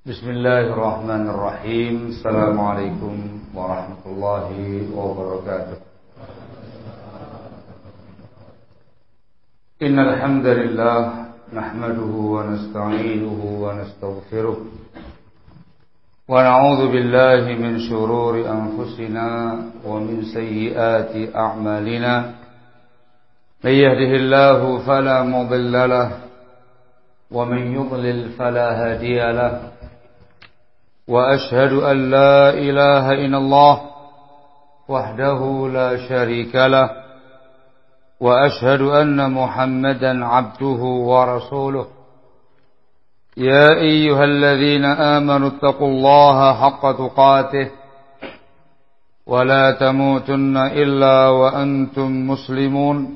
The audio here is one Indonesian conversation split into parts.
Bismillahirrahmanirrahim. Assalamualaikum warahmatullahi wabarakatuh. Innal hamdalillah nahmaduhu wa nasta'inuhu wa nastaghfiruh. Wa na'udzu billahi min shururi anfusina wa min sayyiati a'malina. May yahdihillahu fala mudilla lahu wa man yudlil fala hadiya lahu. وأشهد أن لا إله إلا الله وحده لا شريك له وأشهد أن محمدا عبده ورسوله يا أيها الذين آمنوا اتقوا الله حق تقاته ولا تموتن إلا وأنتم مسلمون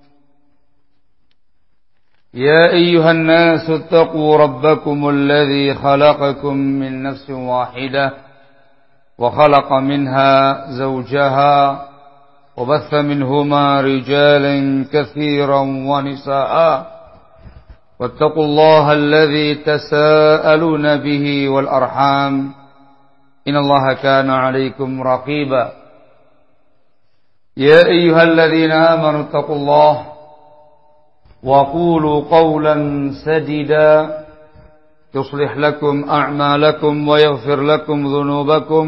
يا أيها الناس اتقوا ربكم الذي خلقكم من نفس واحدة وخلق منها زوجها وبث منهما رجالا كثيرا ونساء واتقوا الله الذي تساءلون به والأرحام إن الله كان عليكم رقيبا يا أيها الذين آمنوا اتقوا الله وقولوا قولا سديدا يصلح لكم أعمالكم ويغفر لكم ذنوبكم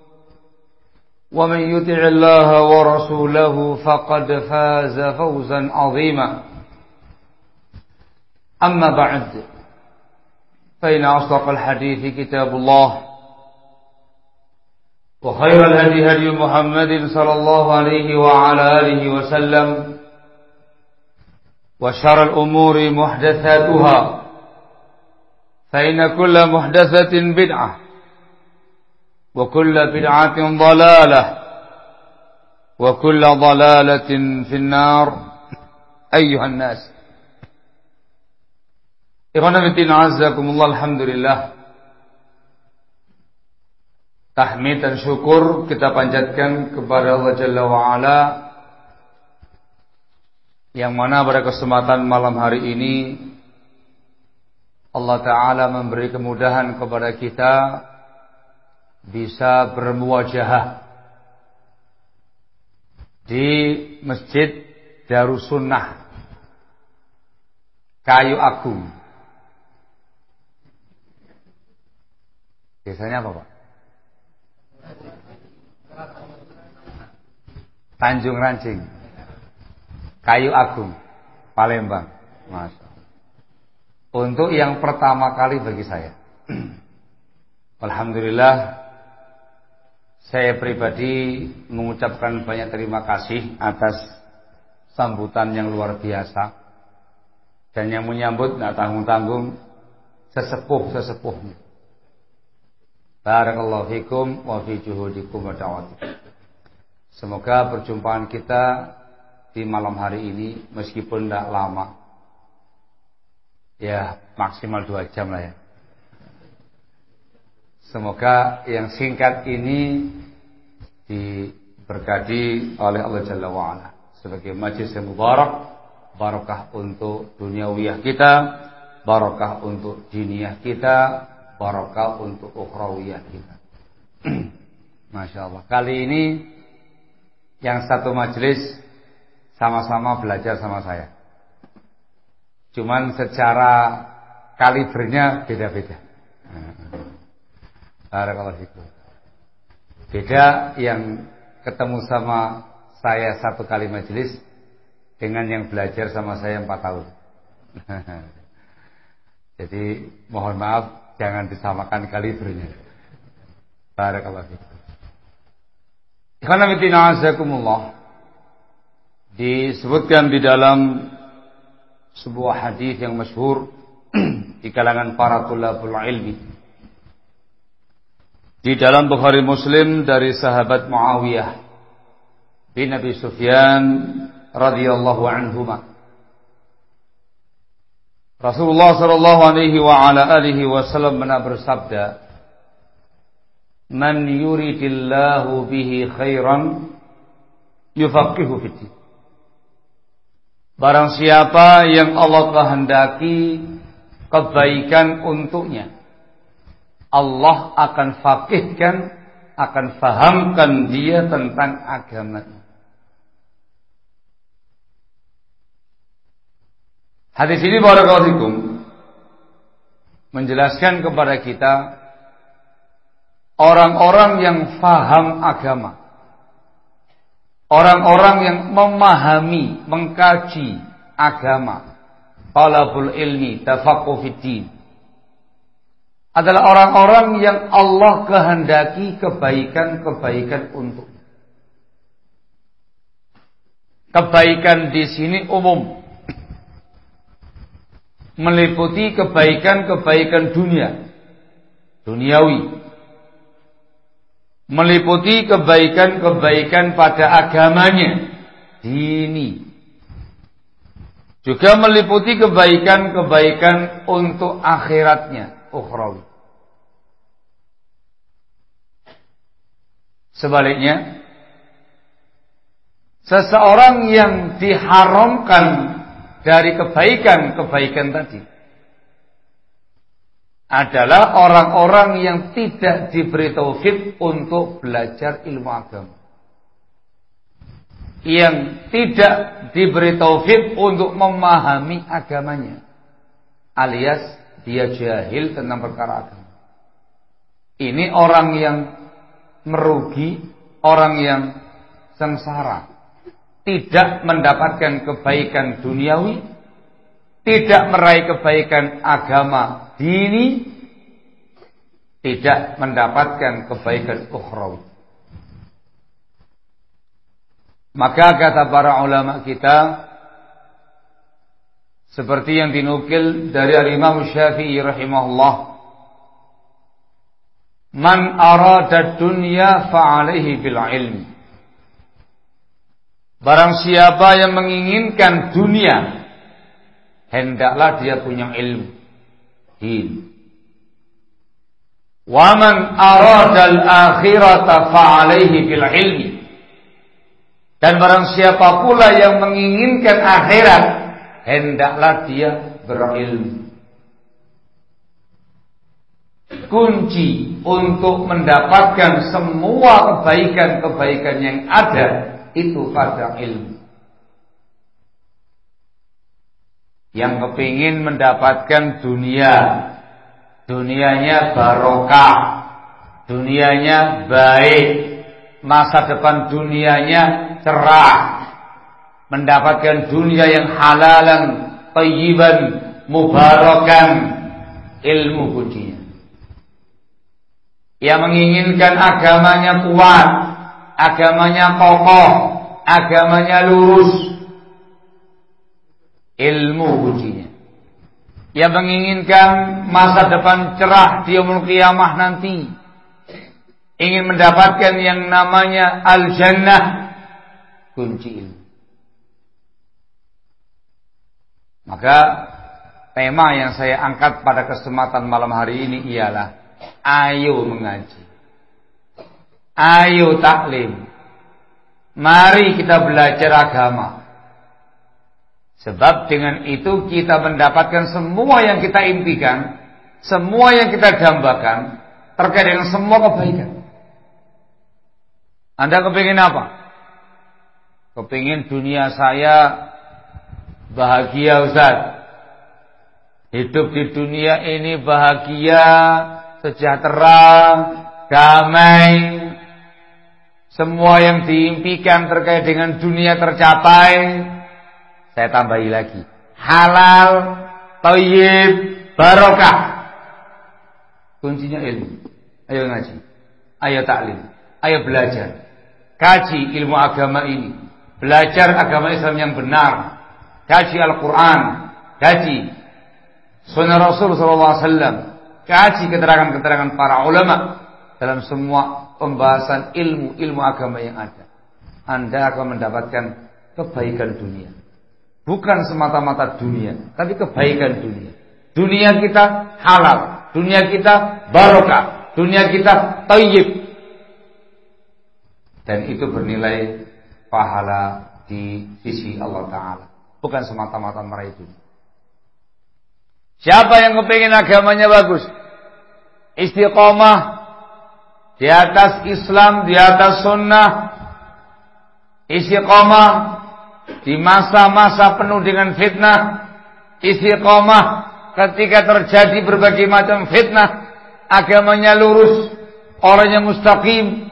ومن يطع الله ورسوله فقد فاز فوزا عظيما أما بعد فإن أصدق الحديث كتاب الله وخير الهدي هدي محمد صلى الله عليه وعلى آله وسلم وشر الأمور محدثاتها فإن كل محدثة بدعة وكل بدعة ضلالة وكل ضلالة في النار أيها الناس إخوانا في الدين عزكم الله. Alhamdulillah, tahmid dan syukur kita panjatkan kepada Allah Jalla wa'ala, yang mana pada kesempatan malam hari ini Allah Ta'ala memberi kemudahan kepada kita bisa bermuwajahah di Masjid Darussunnah Kayu Agung. Biasanya apa, Pak? Tanjung Rancing, Kayu Agung, Palembang. Masya Allah. Untuk yang pertama kali bagi saya, alhamdulillah, saya pribadi mengucapkan banyak terima kasih atas sambutan yang luar biasa, dan yang menyambut tidak tanggung-tanggung sesepuh-sesepuhnya. Barakallahu fikum wa fi juhudikum wa da'watikum. Semoga perjumpaan kita di malam hari ini meskipun tidak lama, ya maksimal 2 jam lah ya. Semoga yang singkat ini diberkati oleh Allah Jalla wa'ala sebagai majlis yang mubarak, barakah untuk duniawiyah kita, barakah untuk diniyah kita, barakah untuk ukhrawiyah kita. Masya Allah. Kali ini yang satu majlis sama-sama belajar sama saya, cuman secara kalibernya beda-beda. Barakallahu fikum. Beda yang ketemu sama saya satu kali majelis dengan yang belajar sama saya 4 tahun. Jadi mohon maaf, jangan disamakan kalibernya. Barakallahu fikum. Ikhwan fillah azakumullah. Disebutkan di dalam sebuah hadis yang masyhur di kalangan para thulabul ilmi, di dalam Bukhari Muslim dari sahabat Muawiyah bin Abi Sufyan radhiyallahu anhuma, Rasulullah sallallahu alaihi wa ala alihi wasallam pernah bersabda, "Man yuridillahu bihi khairan yufaqihu fiddin." Barang siapa yang Allah kehendaki kebaikan untuknya, Allah akan faqihkan, akan fahamkan dia tentang agamanya. Hadis ini barakallahu fikum menjelaskan kepada kita orang-orang yang faham agama, orang-orang yang memahami, mengkaji agama, talabul ilmi, tafaqquh fiddin, adalah orang-orang yang Allah kehendaki kebaikan-kebaikan untuknya. Kebaikan di sini umum, meliputi kebaikan-kebaikan duniawi, meliputi kebaikan-kebaikan pada agamanya, dini, juga meliputi kebaikan-kebaikan untuk akhiratnya, ukhrawi. Sebaliknya, seseorang yang diharamkan dari kebaikan-kebaikan tadi adalah orang-orang yang tidak diberi taufik untuk belajar ilmu agama, yang tidak diberi taufik untuk memahami agamanya, alias dia jahil tentang perkara agama. Ini orang yang merugi, orang yang sengsara, tidak mendapatkan kebaikan duniawi, tidak meraih kebaikan agama dini, tidak mendapatkan kebaikan ukhrawi. Maka kata para ulama kita, seperti yang dinukil dari Al-Imam Syafi'i rahimahullah, man arada dunya fa'alaihi bil ilmi. Barang siapa yang menginginkan dunia, hendaklah dia punya ilmu. Wa man aradal akhirata fa'alaihi bil ilmi. Dan barang siapa pula yang menginginkan akhirat, hendaklah dia berilmu. Kunci untuk mendapatkan semua kebaikan-kebaikan yang ada itu pada ilmu. Yang kepingin mendapatkan dunia, dunianya barokah, dunianya baik, masa depan dunianya cerah, mendapatkan dunia yang halalan, thayyiban, mubarakan, ilmu kuncinya. Yang menginginkan agamanya kuat, agamanya kokoh, agamanya lurus, ilmu kuncinya. Yang menginginkan masa depan cerah di yaumul qiyamah nanti, ingin mendapatkan yang namanya al-jannah, kunci ilmu. Maka tema yang saya angkat pada kesempatan malam hari ini ialah ayo mengaji, ayo taklim, mari kita belajar agama. Sebab dengan itu kita mendapatkan semua yang kita impikan, semua yang kita dambakan terkait dengan semua kebaikan. Anda kepingin apa? Kepingin dunia saya bahagia, Ustaz. Hidup di dunia ini bahagia, sejahtera, damai. Semua yang diimpikan terkait dengan dunia tercapai. Saya tambahi lagi, halal, thayyib, barokah. Kuncinya ilmu. Ayo ngaji, ayo taklim, ayo belajar. Kaji ilmu agama ini, belajar agama Islam yang benar, kaji Al-Quran, kaji Sunnah Rasul SAW, kaji keterangan-keterangan para ulama dalam semua pembahasan ilmu agama yang ada. Anda akan mendapatkan kebaikan dunia, bukan semata-mata dunia, tapi kebaikan dunia. Dunia kita halal, dunia kita barokah, dunia kita thayyib. Dan itu bernilai pahala di sisi Allah Ta'ala, bukan semata-mata meraih dunia. Siapa yang kepingin agamanya bagus, istiqomah di atas Islam, di atas sunnah, istiqomah di masa-masa penuh dengan fitnah, istiqomah ketika terjadi berbagai macam fitnah, agamanya lurus, orangnya mustaqim.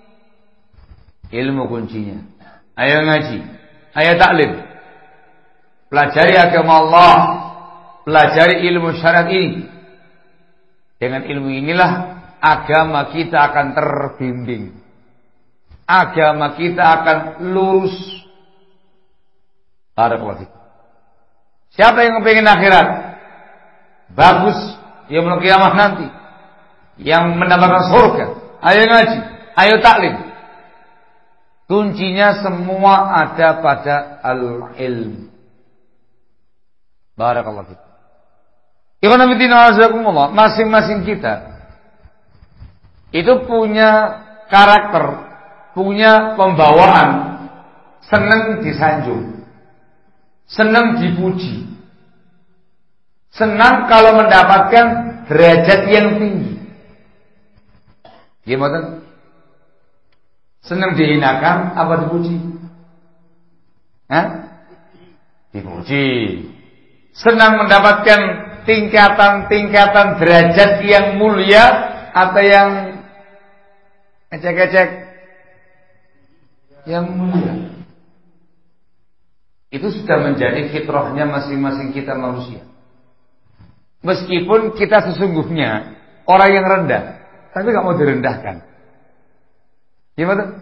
Ilmu kuncinya. Ayo ngaji, ayo taklim, pelajari agama Allah, pelajari ilmu syariat ini. Dengan ilmu inilah agama kita akan terbimbing, agama kita akan lurus. Barakallahu fiik. Siapa yang ingin akhirat bagus, yang yaumul qiyamah nanti, yang mendapatkan surga, ayo ngaji, ayo taklim. Kuncinya semua ada pada al-ilm. Barakallahu fiik. Ikhwan fillah azakumullah, masing-masing kita itu punya karakter, punya pembawaan, senang disanjung, senang dipuji, senang kalau mendapatkan derajat yang tinggi. Gimana? Senang dihinakan apa dipuji? Hah? Dipuji. Senang mendapatkan tingkatan-tingkatan derajat yang mulia atau yang ecek-ecek? Yang mulia. Itu sudah menjadi fitrahnya masing-masing kita manusia. Meskipun kita sesungguhnya orang yang rendah, tapi gak mau direndahkan. Gimana?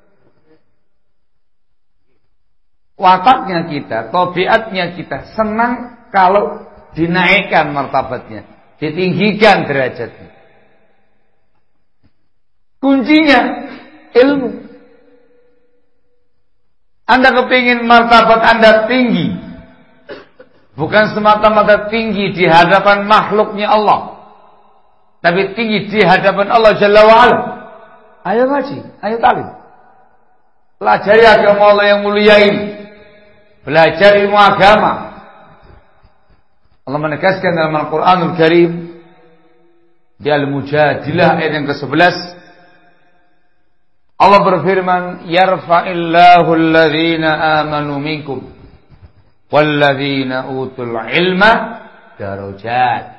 Wataknya kita, tabiatnya kita senang kalau dinaikkan martabatnya, ditinggikan derajatnya. Kuncinya ilmu. Anda kepingin martabat Anda tinggi, bukan semata-mata tinggi di hadapan makhluknya Allah, tapi tinggi di hadapan Allah Jalla wa'ala. Ayo ngaji, ayo talim. Pelajari agama Allah yang mulia ini. Belajar ilmu agama. Allah menegaskan dalam Al-Quranul Karim di Al-Mujadilah ayat yang ke-11, Allah berfirman, yarfa'illahu alladhina amanu minkum walladhina utul ilma darajat.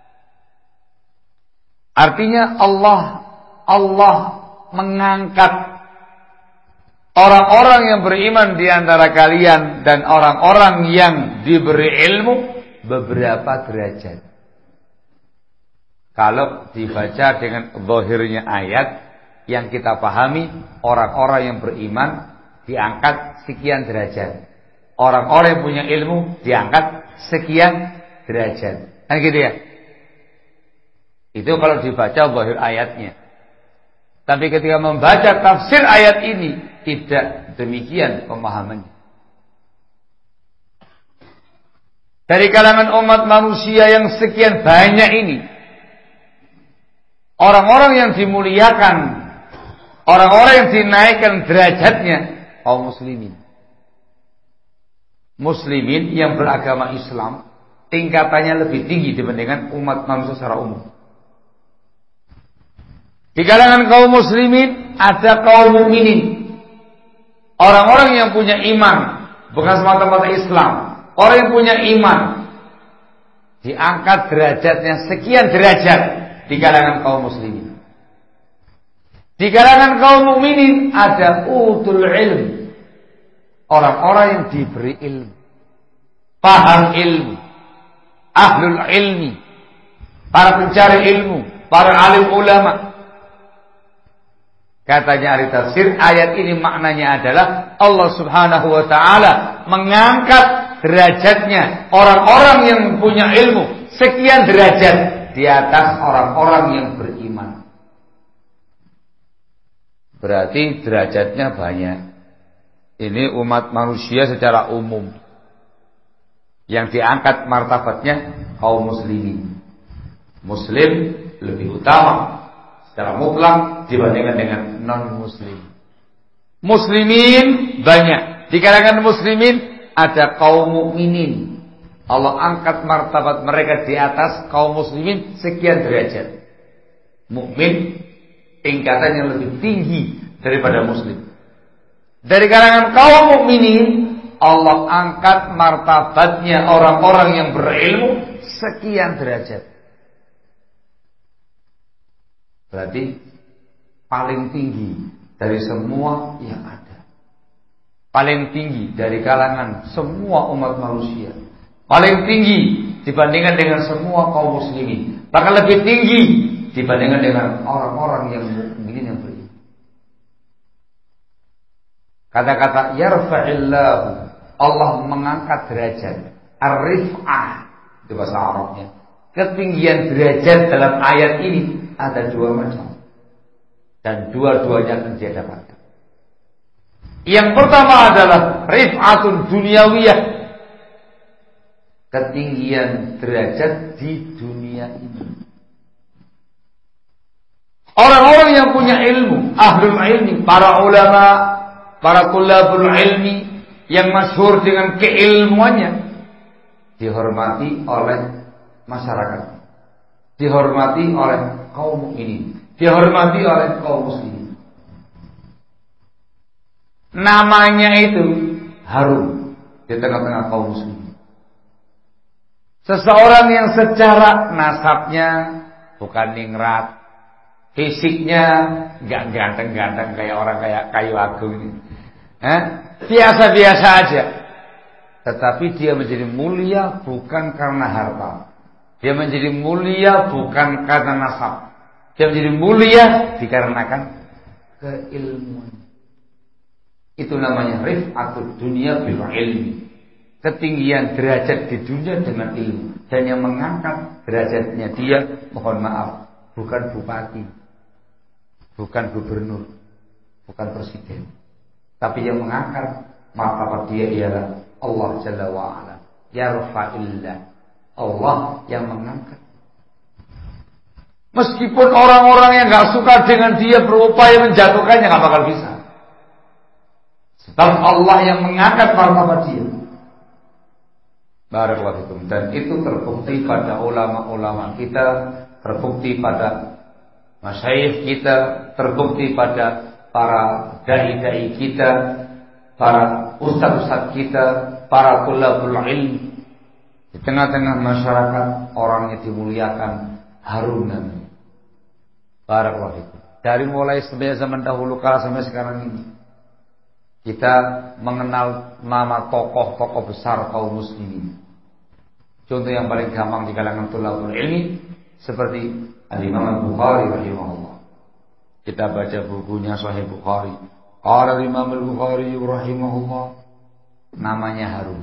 Artinya Allah mengangkat orang-orang yang beriman di antara kalian dan orang-orang yang diberi ilmu beberapa derajat. Kalau dibaca dengan zahirnya ayat yang kita pahami, orang-orang yang beriman diangkat sekian derajat, orang-orang yang punya ilmu diangkat sekian derajat. Kan gitu ya? Itu kalau dibaca zahir ayatnya. Tapi ketika membaca tafsir ayat ini, tidak demikian pemahamannya. Dari kalangan umat manusia yang sekian banyak ini, orang-orang yang dimuliakan, orang-orang yang dinaikkan derajatnya, kaum muslimin. Muslimin yang beragama Islam, tingkatannya lebih tinggi dibandingkan umat manusia secara umum. Di kalangan kaum muslimin ada kaum mukminin, orang-orang yang punya iman, bukan semata-mata Islam. Orang yang punya iman diangkat derajatnya sekian derajat di kalangan kaum muslimin. Di kalangan kaum mukminin ada utul ilm, orang-orang yang diberi ilmu, paham ilmu, ahlul ilmi, para pencari ilmu, para alim ulama. Katanya ahli tafsir, ayat ini maknanya adalah Allah Subhanahu wa taala mengangkat derajatnya orang-orang yang punya ilmu sekian derajat di atas orang-orang yang beriman. Berarti derajatnya banyak. Ini umat manusia secara umum. Yang diangkat martabatnya kaum muslimin. Muslim lebih utama secara mutlak dibandingkan dengan non-muslim. Muslimin banyak. Di kalangan muslimin ada kaum mukminin. Allah angkat martabat mereka di atas kaum muslimin sekian derajat. mukmin tingkatan yang lebih tinggi daripada muslim. Dari kalangan kaum mukminin Allah angkat martabatnya orang-orang yang berilmu sekian derajat. Berarti paling tinggi dari semua yang ada. Paling tinggi dari kalangan semua umat manusia. Paling tinggi dibandingkan dengan semua kaum muslimin. Bahkan lebih tinggi dibandingkan dengan orang-orang yang mukminin yang beriman. Kata-kata yarfa'illahu, Allah mengangkat derajat. Ar-rif'ah itu bahasa Arabnya. Ketinggian derajat dalam ayat ini ada dua macam. Dan dua-duanya dia dapatkan. Yang pertama adalah rif'atun dunyawiyah. Ketinggian derajat di dunia ini. Orang-orang yang punya ilmu, ahlul ilmi, para ulama, para tulabul ilmi yang masyhur dengan keilmuannya dihormati oleh masyarakat, dihormati oleh kaum mukminin, dihormati oleh kaum muslimin. Namanya itu harum di tengah-tengah kaum muslimin. Seseorang yang secara nasabnya bukan ningrat, fisiknya nggak ganteng-ganteng kayak orang kayak kayu agung ini, biasa-biasa aja. Tetapi dia menjadi mulia bukan karena harta. Dia menjadi mulia bukan karena nasab. Dia menjadi mulia dikarenakan keilmuan. Itu namanya rif'atud dunya bil ilmi. Ketinggian derajat di dunia dengan ilmu. Dan yang mengangkat derajatnya dia, mohon maaf, bukan bupati, bukan gubernur, bukan presiden. Tapi yang mengangkat martabat dia ialah Allah Jalla wa'ala. Yarfa'illah, Allah yang mengangkat. Meskipun orang-orang yang gak suka dengan dia berupaya menjatuhkannya, gak bakal bisa. Sebab Allah yang mengangkat martabat dia. Barakallahu fikum. Dan itu terbukti pada ulama-ulama kita, terbukti pada masyayikh kita, terbukti pada para dai-dai kita, para ustaz-ustaz kita, para tulabul ilmi. Di tengah-tengah masyarakat orangnya dimuliakan, harum namanya. Barakallahu fikum. Dari mulai zaman dahulu kala sampai sekarang ini kita mengenal nama tokoh-tokoh besar kaum muslimin. Contoh yang paling gampang di kalangan tulabul ilmi seperti Al-Imam Al-Bukhari rahimahullah. Kita baca bukunya Sahih Bukhari. Qala Al-Imam Al-Bukhari rahimahullah. Namanya harum.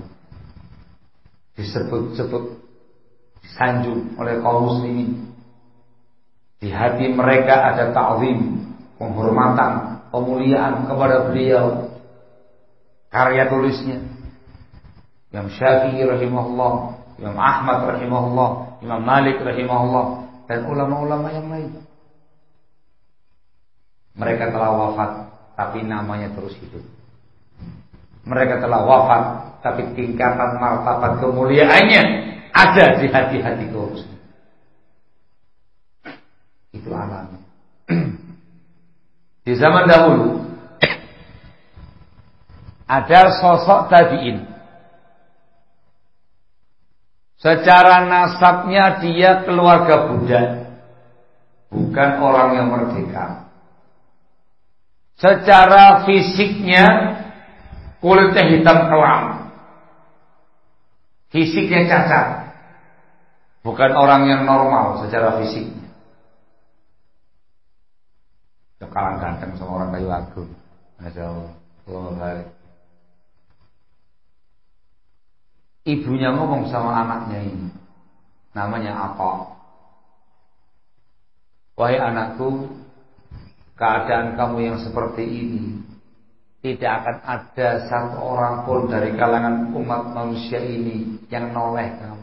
Disebut-sebut, disanjung oleh kaum muslimin. Di hati mereka ada ta'zim, penghormatan, pemuliaan kepada beliau. Karya tulisnya Imam Syafi'i rahimahullah, Imam Ahmad rahimahullah, Imam Malik rahimahullah, dan ulama-ulama yang lain. Mereka telah wafat, tapi namanya terus hidup. Mereka telah wafat, tapi tingkatan martabat kemuliaannya ada di hati-hati kaum muslimin. Itu alamnya. Di zaman dahulu ada sosok tabi'in. Secara nasabnya dia keluarga budak, bukan orang yang merdeka. Secara fisiknya kulitnya hitam kelam, fisiknya cacat, bukan orang yang normal secara fisiknya. Kalah ganteng sama orang kayu agung. Masya Allah. Ibunya ngomong sama anaknya ini, namanya apa? Wahai anakku, keadaan kamu yang seperti ini tidak akan ada satu orang pun dari kalangan umat manusia ini yang noleh kamu.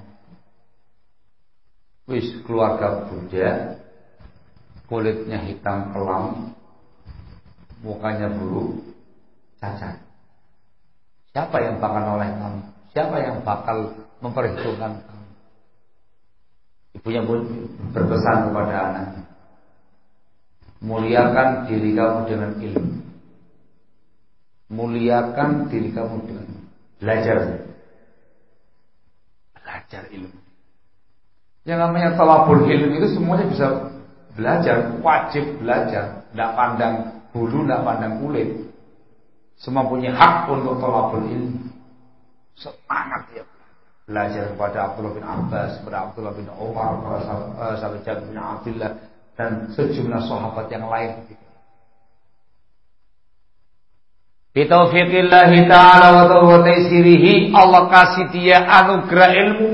Wis keluarga budak, kulitnya hitam kelam, mukanya buruk, cacat. Siapa yang bakal noleh kamu? Siapa yang bakal memperhitungkan kamu? Ibunya pun berpesan kepada anaknya, Muliakan diri kamu dengan ilmu. Muliakan diri kamu dengan belajar. Belajar ilmu. Yang namanya talabul ilmu itu semuanya bisa belajar, wajib belajar. Tidak pandang bulu, tidak pandang kulit. Semua punya hak untuk talabul ilmu. Semangat ya. Belajar kepada Abdullah bin Abbas, kepada Abdullah bin Umar, kepada sahabat Jabir bin Abdullah dan sejumlah sahabat yang lain. Bitaufiqillah ta'ala wa taysirihi, Allah kasih dia anugerah ilmu.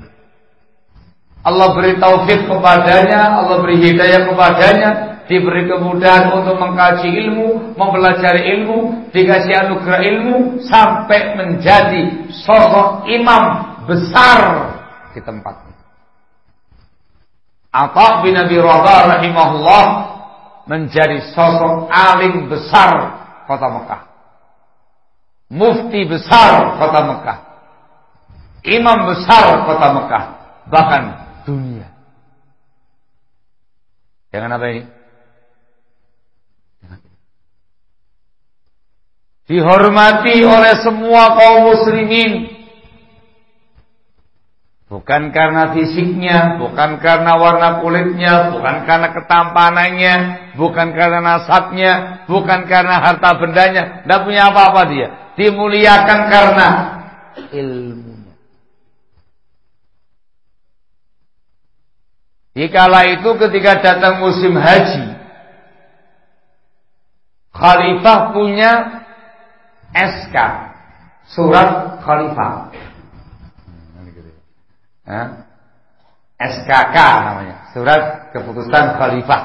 Allah beri taufik kepadanya, Allah beri hidayah kepadanya, diberi kemudahan untuk mengkaji ilmu, mempelajari ilmu, dikasih anugerah ilmu sampai menjadi sosok imam besar di tempatnya. Atha bin Abi Rabah rahimahullah menjadi sosok alim besar kota Mekah, mufti besar kota Mekah, imam besar kota Mekah, bahkan dunia. Jangan apa ini? Dihormati oleh semua kaum muslimin. Bukan karena fisiknya, bukan karena warna kulitnya, bukan karena ketampanannya, bukan karena nasabnya, bukan karena harta bendanya. Tidak punya apa-apa dia. Dimuliakan karena ilmunya. Dikala itu ketika datang musim haji, khalifah punya SK, surat khalifah, SKK namanya, surat keputusan khalifah.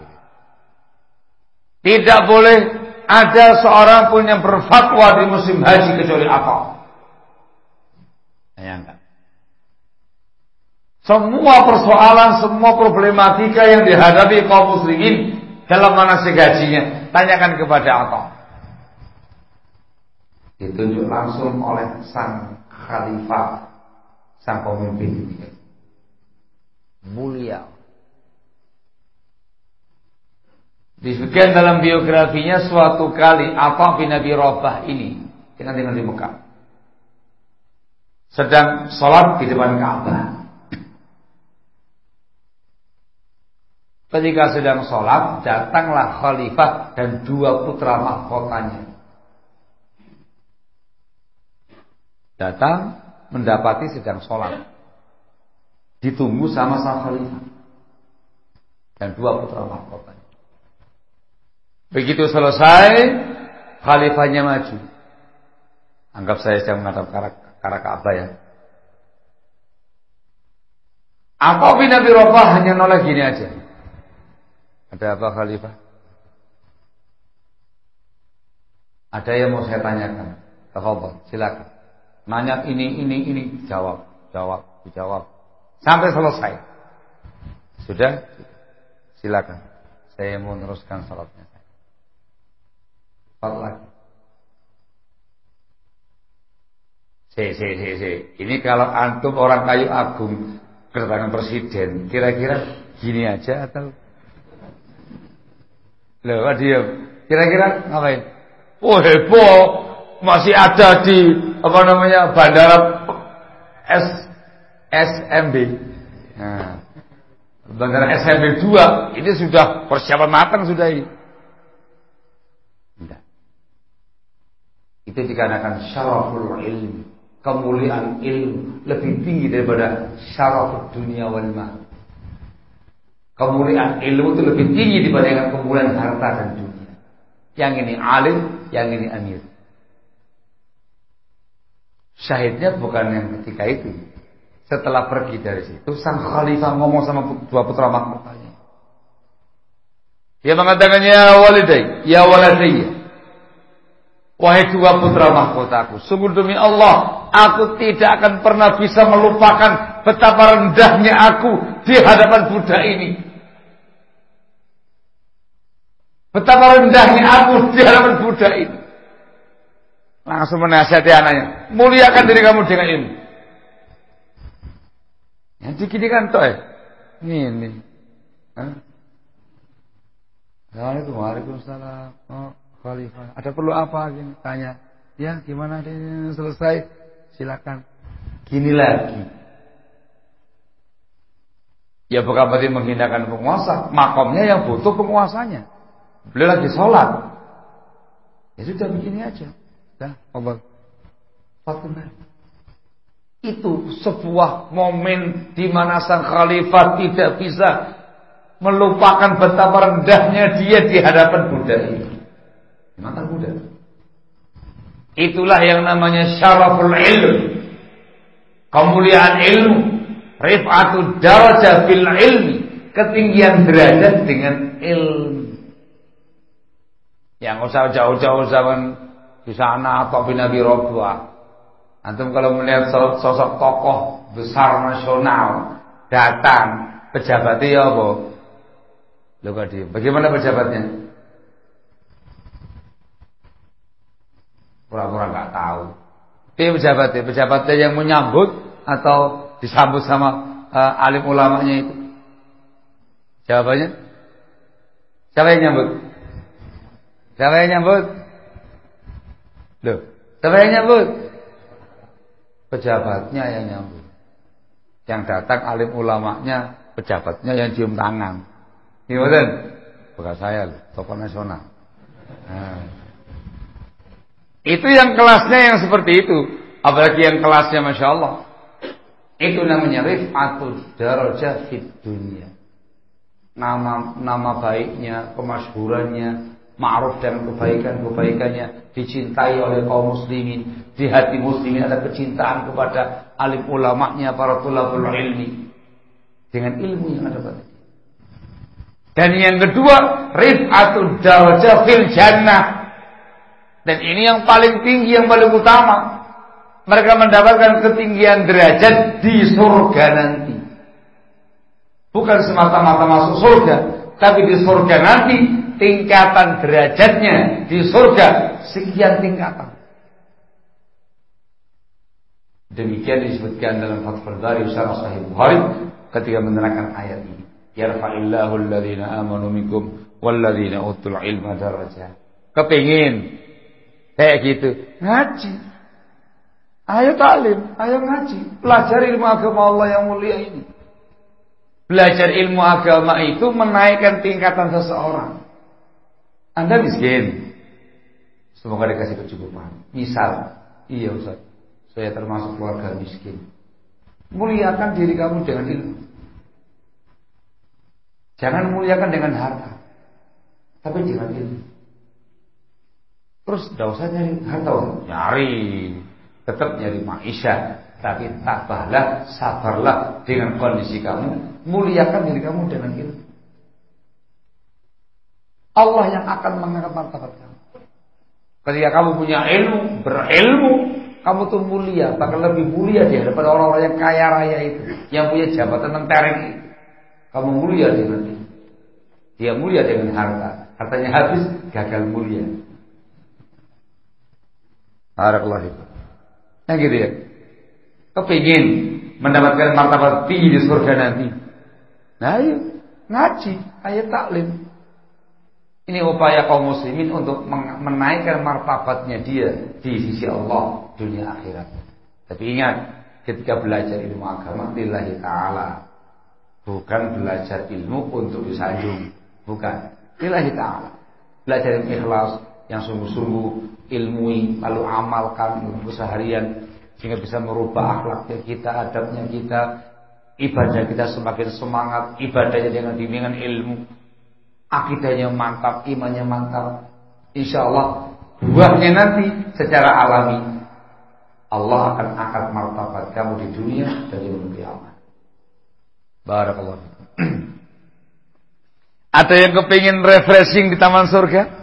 Tidak boleh ada seorang pun yang berfatwa di musim haji kecuali apa? Bayangkan. Semua persoalan, semua problematika yang dihadapi kaum muslimin dalam manasik hajinya, tanyakan kepada Allah. Ditunjuk langsung oleh sang khalifah, sang pemimpin ini. Mulia. Disebutkan dalam biografinya suatu kali Atha bin Abi Rabah ini dengan tinggal di Mekah, sedang sholat di depan Ka'bah. Ketika sedang sholat, datanglah khalifah dan dua putra mahkotanya. Datang mendapati sedang sholat, ditunggu sama sang khalifah dan dua putra mahkotanya. Begitu selesai, khalifahnya maju. Anggap saya sedang menghadap ke arah Ka'bah ya. Atha bin Abi Rabah hanya noleh gini aja. Ada apa khalifah? Ada yang mau saya tanyakan. Tafadhol, silakan. Nanya ini, jawab. Sampai selesai. Sudah? Silakan. Saya mau meneruskan salatnya. Salat lagi. Ini kalau antum orang kayu agung kedatangan presiden, kira-kira gini aja atau? Loh, dia kira-kira ngapain? Oh heboh, masih ada di bandara SMB. Nah, bandara SMB 2 ini sudah persiapan matang sudah ini. Tidak. Itu dikarenakan syaraful ilmi, kemuliaan ilmu lebih tinggi daripada syaraful dunia wal mal. Kemuliaan ilmu itu lebih tinggi dibandingkan kemuliaan harta dan dunia. Yang ini alim, yang ini amir. Syahidnya bukan yang ketika itu. Setelah pergi dari situ, sang khalifah ngomong sama dua putra mahkotanya. Dia mengatakan, ya walidai, ya waladayya. Wahai dua putra mahkotaku, sungguh demi Allah, aku tidak akan pernah bisa melupakan betapa rendahnya aku di hadapan budak ini. Betapa rendahnya aku di hadapan budak ini. Langsung menasihati anaknya, muliakan diri kamu dengan ilmu. Yang gini kan toh ini. Assalamualaikum. Waalaikumsalam. Oh, Khalifah. Ada perlu apa gini? Tanya. Ya, gimana ini selesai? Silakan. Gini lagi. Ya bukan berarti menghinakan penguasa. Makomnya yang butuh penguasanya. Beliau lagi sholat. Ya sudah begini aja. Dah, Allah. Fatimah. Itu sebuah momen di mana sang khalifah tidak bisa melupakan betapa rendahnya dia di hadapan Buddha ini. Mata Buddha. Itulah yang namanya syaraful ilm. Kemuliaan ilmu. Rif'atul darajah fil ilmi. Ketinggian derajat dengan ilmu. Yang usah jauh-jauh zaman di sana atau di Nabi Rabbah. Antum kalau melihat sosok tokoh besar nasional datang, pejabatnya ya apa? Loh kok dia? Bagaimana pejabatnya? Pura-pura nggak tahu. Dia pejabatnya yang menyambut atau disambut sama alim ulamanya itu? Jawabannya? Siapa yang nyambut? Siapa yang nyambut? Loh, siapa yang nyambut? Pejabatnya yang nyambut. Yang datang alim ulamanya, pejabatnya yang cium tangan. Gimana? Bukan saya loh, tokoh nasional. Nah. Itu yang kelasnya yang seperti itu. Apalagi yang kelasnya Masya Allah. Itu namanya rif'atul darajah fid dunia. Nama baiknya, kemasyhurannya, ma'ruf dan kebaikannya dicintai oleh kaum muslimin. Di hati muslimin ada kecintaan kepada alim ulamanya, para tulabul ilmi. Dengan ilmu yang ada pada dia. Dan yang kedua, rif'atul darajah fil jannah. Dan ini yang paling tinggi, yang paling utama. Mereka mendapatkan ketinggian derajat di surga nanti. Bukan semata-mata masuk surga, tapi di surga nanti tingkatan derajatnya di surga sekian tingkatan. Demikian disebutkan dalam Fathul Bari Syarah Sahih Bukhari ketika menerangkan ayat ini. Yarfa'illahu alladhina amanu minkum walladhina utul ilma darajat. Kepingin kayak gitu, ngaji. Ayo taklim, ayo ngaji. Pelajari ilmu agama Allah yang mulia ini. Belajar ilmu agama itu menaikkan tingkatan seseorang. Anda miskin, semoga dikasih kecukupan. Misal, iya Ustaz, saya termasuk keluarga miskin. Muliakan diri kamu dengan ilmu. Jangan muliakan dengan harta, tapi dengan ilmu. Terus tidak usah nyari harta, nyari, tetap nyari maisha, tapi tabahlah, sabarlah dengan kondisi kamu, muliakan diri kamu dengan ilmu. Allah yang akan mengangkat martabat kamu. Ketika kamu punya ilmu, berilmu, kamu tuh mulia, bahkan lebih mulia di hadapan orang-orang yang kaya raya itu, yang punya jabatan mentereng itu. Kamu mulia dengan itu. Dia mulia dengan harta, hartanya habis, gagal mulia. Barakallahu fikum. Nah gitu ya. Kepingin mendapatkan martabat tinggi di surga nanti. Nah ayo ngaji, ayo taklim. Ini upaya kaum muslimin untuk menaikkan martabatnya dia di sisi Allah dunia akhirat. Tapi ingat, ketika belajar ilmu agama lillahi ta'ala, bukan belajar ilmu untuk disanjung, bukan. Lillahi ta'ala. Belajar yang ikhlas, yang sungguh-sungguh ilmui, lalu amalkan ilmu keseharian sehingga bisa merubah akhlaknya kita, adabnya kita, ibadah kita semakin semangat, ibadahnya dengan bimbingan ilmu, akidahnya mantap, imannya mantap. Insyaallah buahnya nanti secara alami Allah akan angkat martabat kamu di dunia dan di kiamat. Barakallahu. Ada yang kepingin refreshing di taman surga?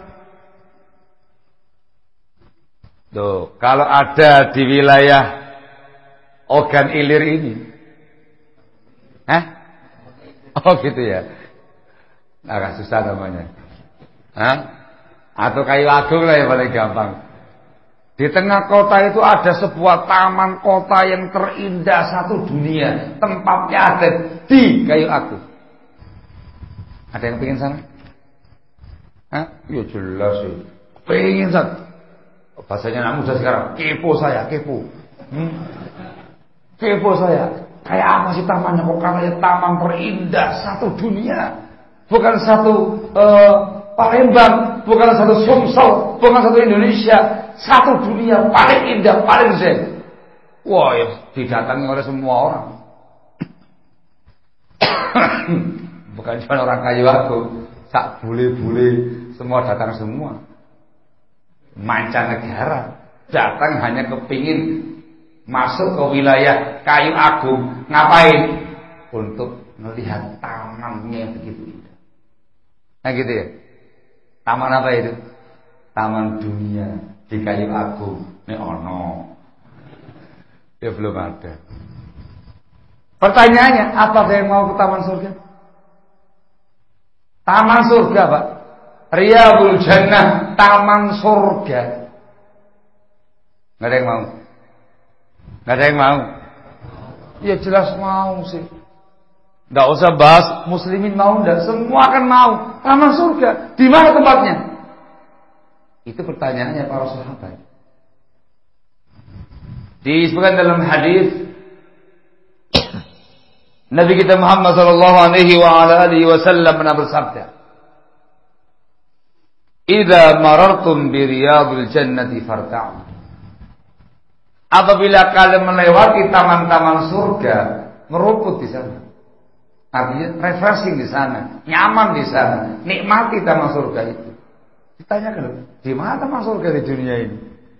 Tuh, kalau ada di wilayah Ogan Ilir ini. Hah? Oh gitu ya. Agak susah namanya. Hah? Atau Kayu Agung lah yang paling gampang. Di tengah kota itu ada sebuah taman kota yang terindah satu dunia. Tempatnya ada di Kayu Agung. Ada yang pengen sana? Ya jelas sih. Pengen Ustaz. Bahasanya anak muda sekarang, kepo saya, kepo. Kepo saya. Kayak apa sih tamannya? Kok katanya taman terindah satu dunia. Bukan satu Palembang, bukan satu Sumsel, bukan satu Indonesia, satu dunia paling indah, paling zen. Wah, ya didatangi oleh semua orang. Bukan cuma orang kayu aku, sak bule-bule semua datang semua. Mancanegara datang hanya kepingin masuk ke wilayah Kayu Agung. Ngapain? Untuk melihat tamannya yang begitu indah. Nah gitu ya. Taman apa itu? Taman dunia di Kayu Agung. Ini ono. Ya belum ada. Pertanyaannya, apa yang mau ke taman surga? Taman surga, Pak. Riyadul Jannah, taman surga. Nggak ada yang mau. Nggak ada yang mau. Ya jelas mau sih. Nggak usah bahas muslimin mau enggak, semua akan mau. Taman surga, di mana tempatnya? Itu pertanyaannya para sahabat. Disebutkan dalam hadis Nabi kita Muhammad sallallahu alaihi wasallam pernah bersabda, "Idza marartum bi riyadil jannati farta'u." Apabila kalian melewati taman-taman surga, ngeruput di sana. Artinya refreshing di sana, nyaman di sana, nikmati taman surga itu. Ditanyakan, di mana taman surga di dunia ini?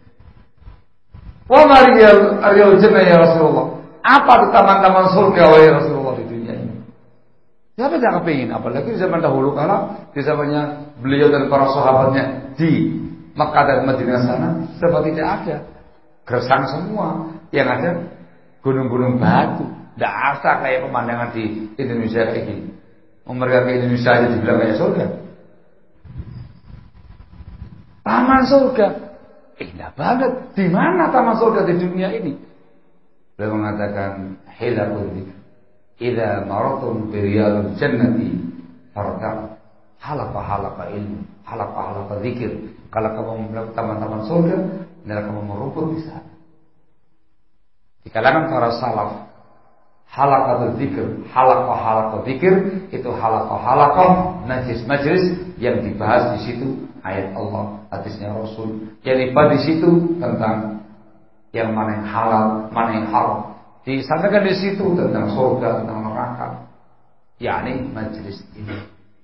Wa mariyal jannah ya Rasulullah. Apa itu taman-taman surga wahai Rasulullah di dunia ini? Siapa yang kepingin? Apalagi di zaman dahulu kala, di zamannya beliau dan para sahabatnya di Makkah dan Madinah sana, seperti tidak ada. Gersang semua, yang ada gunung-gunung batu. Tidak asa kayak pemandangan di Indonesia kayak gini. Mereka ke Indonesia aja dibilang kayak surga. Taman surga, indah banget. Di mana taman surga di dunia ini? Beliau mengatakan, hilakul dzikr. Idza maratum bi riyadil jannati farta halaqah ilmu, halaqah dzikir. Kalau kamu melewati taman-taman surga, hendaklah kamu merumput di sana. Di kalangan para salaf, halaqatul dzikr, halaqah dzikir itu halaqah majlis yang dibahas di situ ayat Allah, hadisnya Rasul. Yang dibahas di situ tentang yang mana yang halal, mana yang haram. Disampaikan di situ tentang surga, tentang neraka. yakni majelis ini.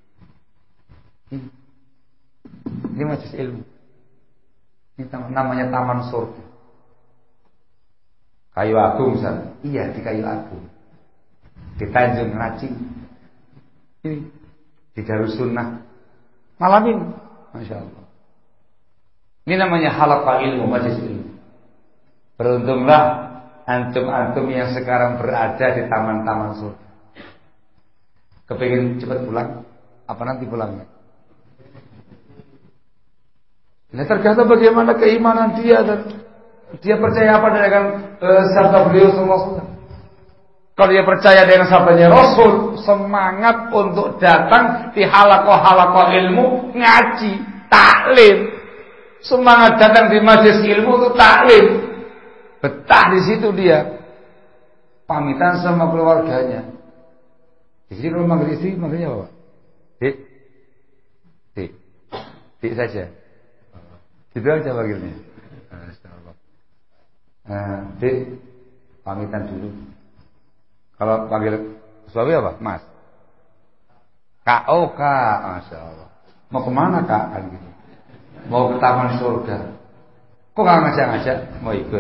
Ini majelis ilmu. Ini namanya taman surga. Kayu Agung, Ustaz. Iya, di Kayu Agung. Di Tanjung Racing. Ini di Darussunnah. Malam ini, Masya Allah. Ini namanya halaqah ilmu, majelis ilmu. Beruntunglah antum-antum yang sekarang berada di taman-taman surga. Kepingin cepat pulang? Apa nanti pulangnya? Nah, tergantung bagaimana keimanan dia dan dia percaya apa dengan sabda beliau sallallahu alaihi wasallam. Kalau dia percaya dengan sabdanya Rasul, semangat untuk datang di halaqah-halaqah ilmu, ngaji, taklim. Semangat datang di majelis ilmu untuk taklim. Betah di situ dia. Pamitan sama keluarganya. Di sini kalau manggil istri, manggilnya apa? Dik. Dik. Dik saja. Gitu aja panggilnya. Dik, pamitan dulu. Kalau panggil suami apa? Mas. Kak, oh Kak, Masya Allah. Mau kemana Kak? Kan gitu. Mau ke taman surga. Kok gak ngajak-ngajak? Mau ikut.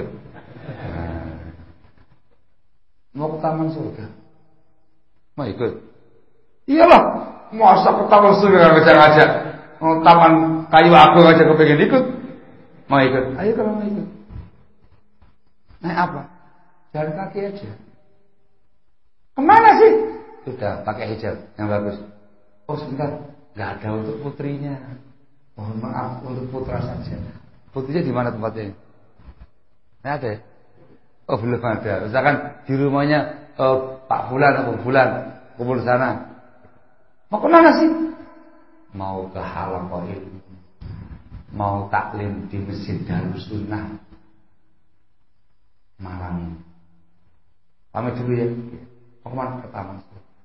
Mau ke taman surga. Mau ikut? Iyalah. Masa ke taman surga gak ngajak-ngajak? Mau taman Kayu Agung aja kepengen ikut. Mau ikut? Ayo kalau mau ikut. Naik apa? Jalan kaki aja. Kemana sih? Sudah pakai hijab yang bagus. Oh sebentar, nggak ada untuk putrinya. Mohon maaf untuk putra saja. Putrinya di mana tempatnya? Nggak ada. Oh belum ada. Misalkan di rumahnya Pak Fulan atau Fulan kumpul sana. Mau kemana sih? mau ke halaqah ilmu, mau taklim di Masjid Darus Sunnah, Malang. Pamit dulu ya. Mau kemana? Ke taman.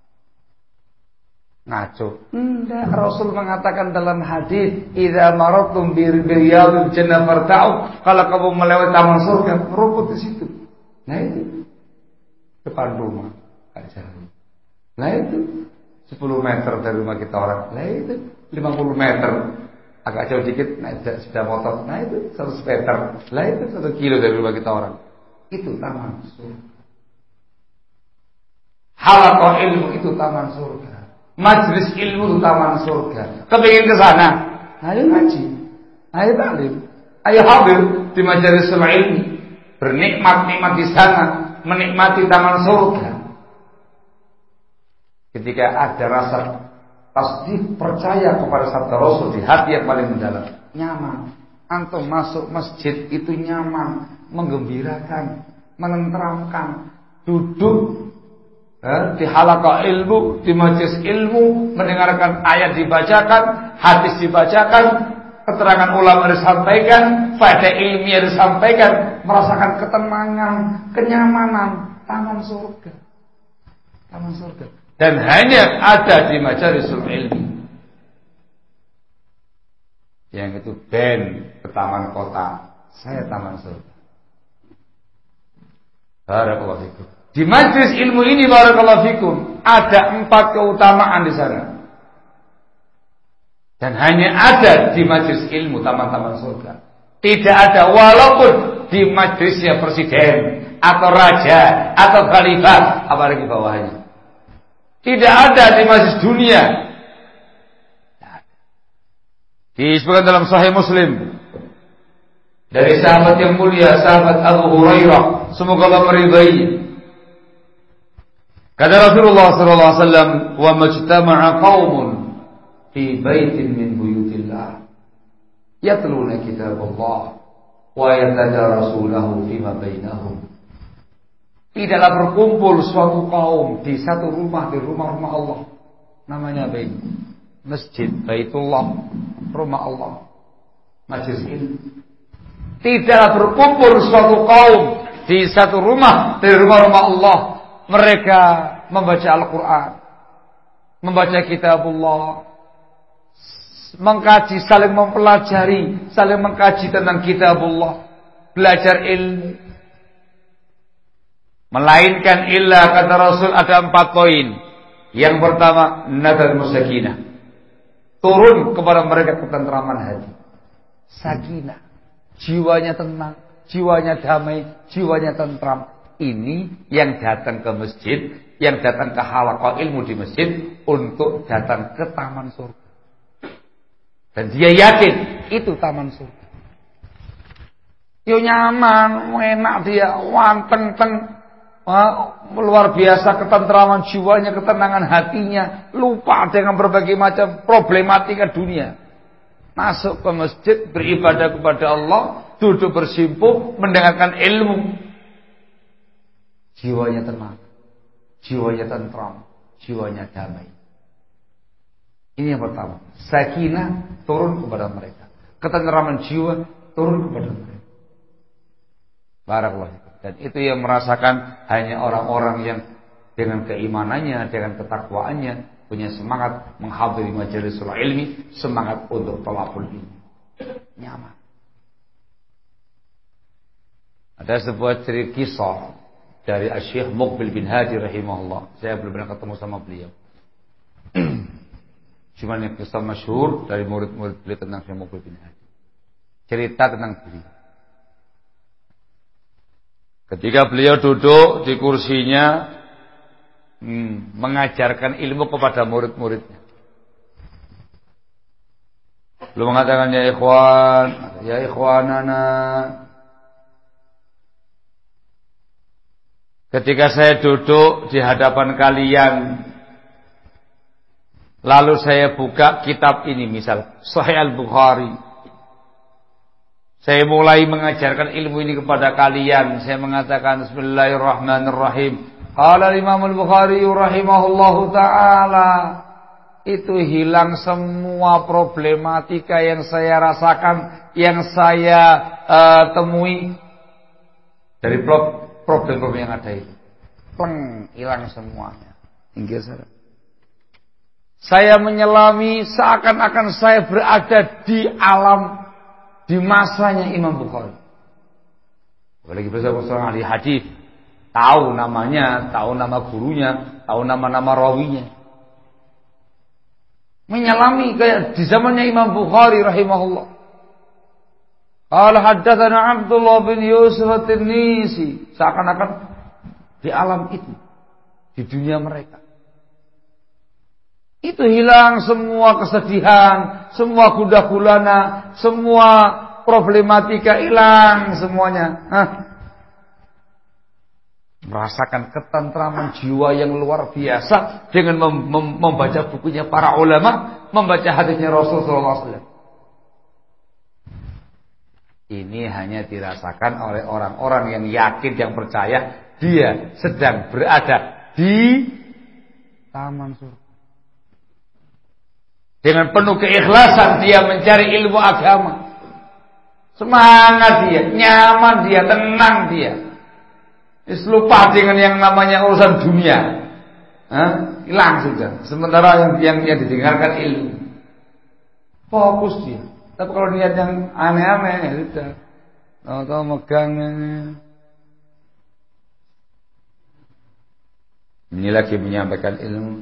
Ngaco. Enggak, Rasul mengatakan dalam hadis, "Idza maradtum bi riyadil jannah farta'u." Kalau kamu melewati taman surga, merumput di situ. Nah itu depan rumah, enggak jauh. Nah itu 10 meter dari rumah kita orang. Nah itu 50 meter. Agak jauh dikit naik sepeda motor. Nah itu 100 meter. Nah itu 1 kilo dari rumah kita orang. Itu taman surga. Halaqah ilmu itu taman surga. Majlis ilmu itu taman surga. Kepingin ke sana? Ayo ngaji. Ayo taklim. Ayo hadir di majelis ilmu. Bernikmat-nikmat di sana, menikmati taman surga. Ketika ada rasa tasdik, percaya kepada sabda Rasul di hati yang paling mendalam, nyaman. Antum masuk masjid itu nyaman, menggembirakan, menenteramkan. Duduk di halaqah ilmu, di majelis ilmu, mendengarkan ayat dibacakan, hadis dibacakan, keterangan ulama disampaikan, faedah ilmiah disampaikan, merasakan ketenangan, kenyamanan, taman surga. Taman surga. Dan hanya ada di majalisul ilmi. Yang itu band ke taman kota, saya taman surga. Barakallahu fikum. Di majlis ilmu ini barakallahu fikum ada 4 keutamaan di sana. Dan hanya ada di majlis ilmu taman-taman surga. Tidak ada walaupun di majlisnya presiden atau raja atau khalifah, apalagi bawahnya. Tidak ada di majlis dunia. Disebutkan dalam Sahih Muslim dari sahabat yang mulia, sahabat Abu Hurairah, semoga Allah meridainya. Kata Rasulullah sallallahu alaihi wasallam, "Wa majtama'a qaumun fi baitin min buyutillah yatluna kitaballah wa yatadarasunahu fima bainahum." Tidaklah berkumpul suatu kaum di satu rumah, di rumah-rumah Allah. Namanya bait, masjid, Baitullah, rumah Allah, majlis ilmu. Tidaklah berkumpul suatu kaum di satu rumah dari rumah-rumah Allah. Mereka membaca Al-Quran, membaca kitabullah, mengkaji, saling mempelajari, saling mengkaji tentang kitabullah, belajar ilmu. Melainkan illa, kata Rasul, ada 4 poin. Yang pertama, nazal sakinah, turun kepada mereka ketentraman hati. Sakinah, jiwanya tenang, jiwanya damai, jiwanya tentram. Ini yang datang ke masjid, yang datang ke halaqah ilmu di masjid untuk datang ke taman surga. Dan dia yakin itu taman surga. Yo nyaman, enak dia, wanteng-teng, luar biasa ketentraman jiwanya, ketenangan hatinya, lupa dengan berbagai macam problematika dunia. Masuk ke masjid, beribadah kepada Allah, duduk bersimpuh, mendengarkan ilmu. Jiwanya tenang, jiwanya tentram, jiwanya damai. Ini yang pertama. Sakinah turun kepada mereka, ketentraman jiwa turun kepada mereka. Barakallahu. Dan itu yang merasakan hanya orang-orang yang dengan keimanannya, dengan ketakwaannya, punya semangat menghadiri majelisul ilmi, semangat untuk thalabul ilmi. Nyaman. Ada sebuah cerita kisah dari Syekh Muqbil bin Hadi rahimahullah. Saya belum pernah ketemu sama beliau. Cuma yang kisah masyhur dari murid-murid beliau tentang Syekh Muqbil bin Hadi. Cerita tentang beliau. Ketika beliau duduk di kursinya mengajarkan ilmu kepada murid-muridnya. Beliau mengatakan, ya ikhwanana, ketika saya duduk di hadapan kalian, lalu saya buka kitab ini, misal Sahih Al-Bukhari, saya mulai mengajarkan ilmu ini kepada kalian. Saya mengatakan Bismillahirrahmanirrahim. Qala Imam Al-Bukhari rahimahullahu ta'ala, itu hilang semua problematika yang saya rasakan, yang saya temui dari problem-problem yang ada itu. Pleng, hilang semuanya. Saya menyelami seakan-akan saya berada di alam, di masanya Imam Bukhari. Apalagi bersama ahli hadis, tahu namanya, tahu nama gurunya, tahu nama-nama rawinya. Menyelami kayak di zamannya Imam Bukhari rahimahullah. Qala haddatsana Abdullah bin Yusuf at-Tinnisi, seakan-akan di alam itu, di dunia mereka. Itu hilang semua kesedihan, semua gundah gulana, semua problematika hilang semuanya. Merasakan ketentraman jiwa yang luar biasa dengan membaca bukunya para ulama, membaca hadisnya Rasulullah SAW. Ini hanya dirasakan oleh orang-orang yang yakin, yang percaya dia sedang berada di taman surga. Dengan penuh keikhlasan dia mencari ilmu agama. Semangat dia, nyaman dia, tenang dia. Lupa dengan yang namanya urusan dunia. Hilang sudah. Sementara yang didengarkan ilmu. Fokus dia. Tapi kalau niat yang aneh-aneh, ya sudah. Tahu-tahu megang ini lagi menyampaikan ilmu.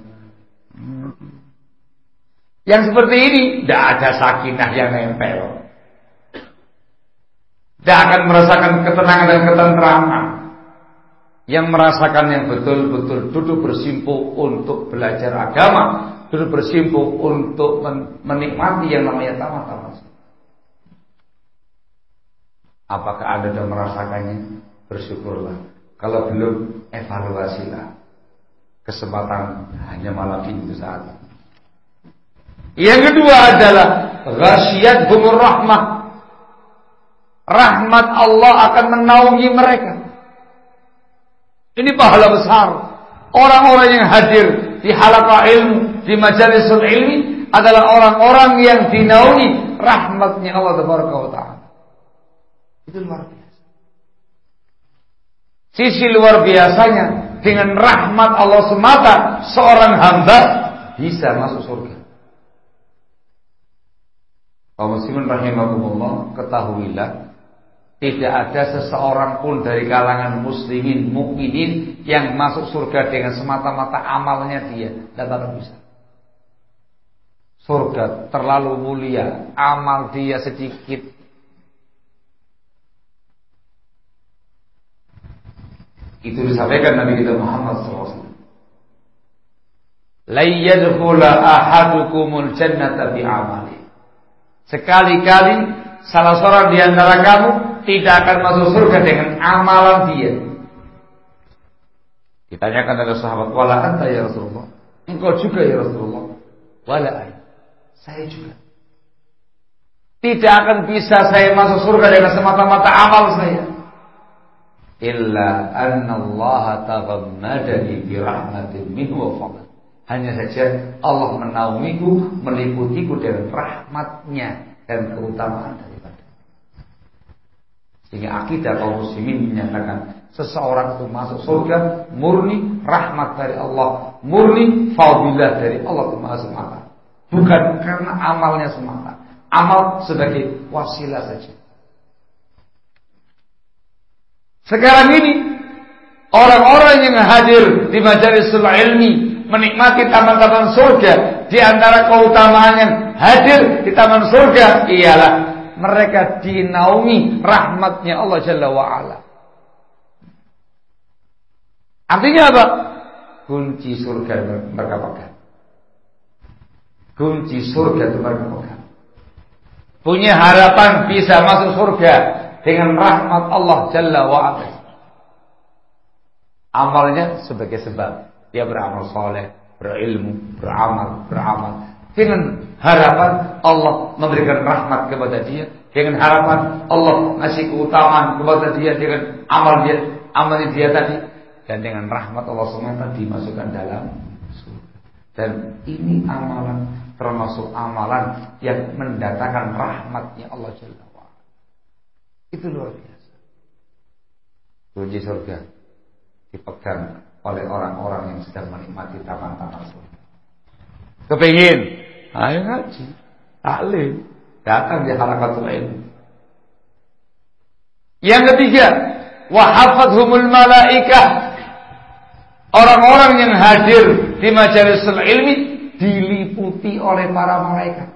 Yang seperti ini tidak ada sakinah yang nempel. Tidak akan merasakan ketenangan dan ketentraman. Yang merasakan yang betul-betul duduk bersimpuh untuk belajar agama, duduk bersimpuh untuk menikmati yang namanya tamat-tamat. Apakah Anda sudah merasakannya? Bersyukurlah. Kalau belum, evaluasilah. Kesempatan hanya malam itu saat. Yang kedua adalah ghasyiyatuhumur rahmah. Rahmat Allah akan menaungi mereka. Ini pahala besar. Orang-orang yang hadir di halaqah ilmu, di majalisul ilmi adalah orang-orang yang dinaungi rahmatnya Allah Tabaraka wa Ta'ala. Itu luar biasa. Sisi luar biasanya, dengan rahmat Allah semata seorang hamba bisa masuk surga. Kaum muslimin rahimakumullah, ketahuilah tidak ada seseorang pun dari kalangan muslimin mukminin yang masuk surga dengan semata-mata amalnya dia. Tidak akan bisa. Surga terlalu mulia, amal dia sedikit. Itu disampaikan Nabi kita Muhammad SAW. La yadkhula ahadukumul jannata bi'amali. Sekali-kali salah seorang di antara kamu tidak akan masuk surga dengan amalan dia. Ditanyakan oleh sahabat, wala anta ya Rasulullah? Engkau juga ya Rasulullah? Wala ay. Saya juga. Tidak akan bisa saya masuk surga dengan semata-mata amal saya. Illa anna Allah taghammadani bi rahmatin minhu wa fadl. Hanya saja Allah menaungiku, meliputiku dengan rahmatnya dan keutamaan daripada. Sehingga akidah kaum muslimin menyatakan seseorang itu masuk surga murni rahmat dari Allah, murni fadilah dari Allah semata. Bukan karena amalnya semata. Amal sebagai wasilah saja. Sekarang ini orang-orang yang hadir di majalisul ilmi menikmati taman-taman surga, di antara keutamaan yang hadir di taman surga ialah mereka dinaungi rahmatnya Allah Jalla wa'ala. Artinya apa? Kunci surga mereka pegang. Kunci surga itu mereka pegang. Punya harapan bisa masuk surga dengan rahmat Allah Jalla wa'ala. Amalnya sebagai sebab. Dia beramal soleh, berilmu, beramal. Dengan harapan Allah memberikan rahmat kepada dia. Dengan harapan Allah ngasih keutamaan kepada dia dengan amal dia tadi. Dan dengan rahmat Allah semata dimasukkan dalam surga. Dan ini amalan, termasuk amalan yang mendatangkan rahmatnya Allah Jalla wa'ala. Itu luar biasa. Kunci surga dipegang oleh orang-orang yang sedang menikmati taman-taman surga. Kepingin? Ayo ngaji, taklim, datang di halaqatul ilmi. Yang ketiga, wa hafathumul malaikah. Orang-orang yang hadir di majalisul ilmi diliputi oleh para malaikat.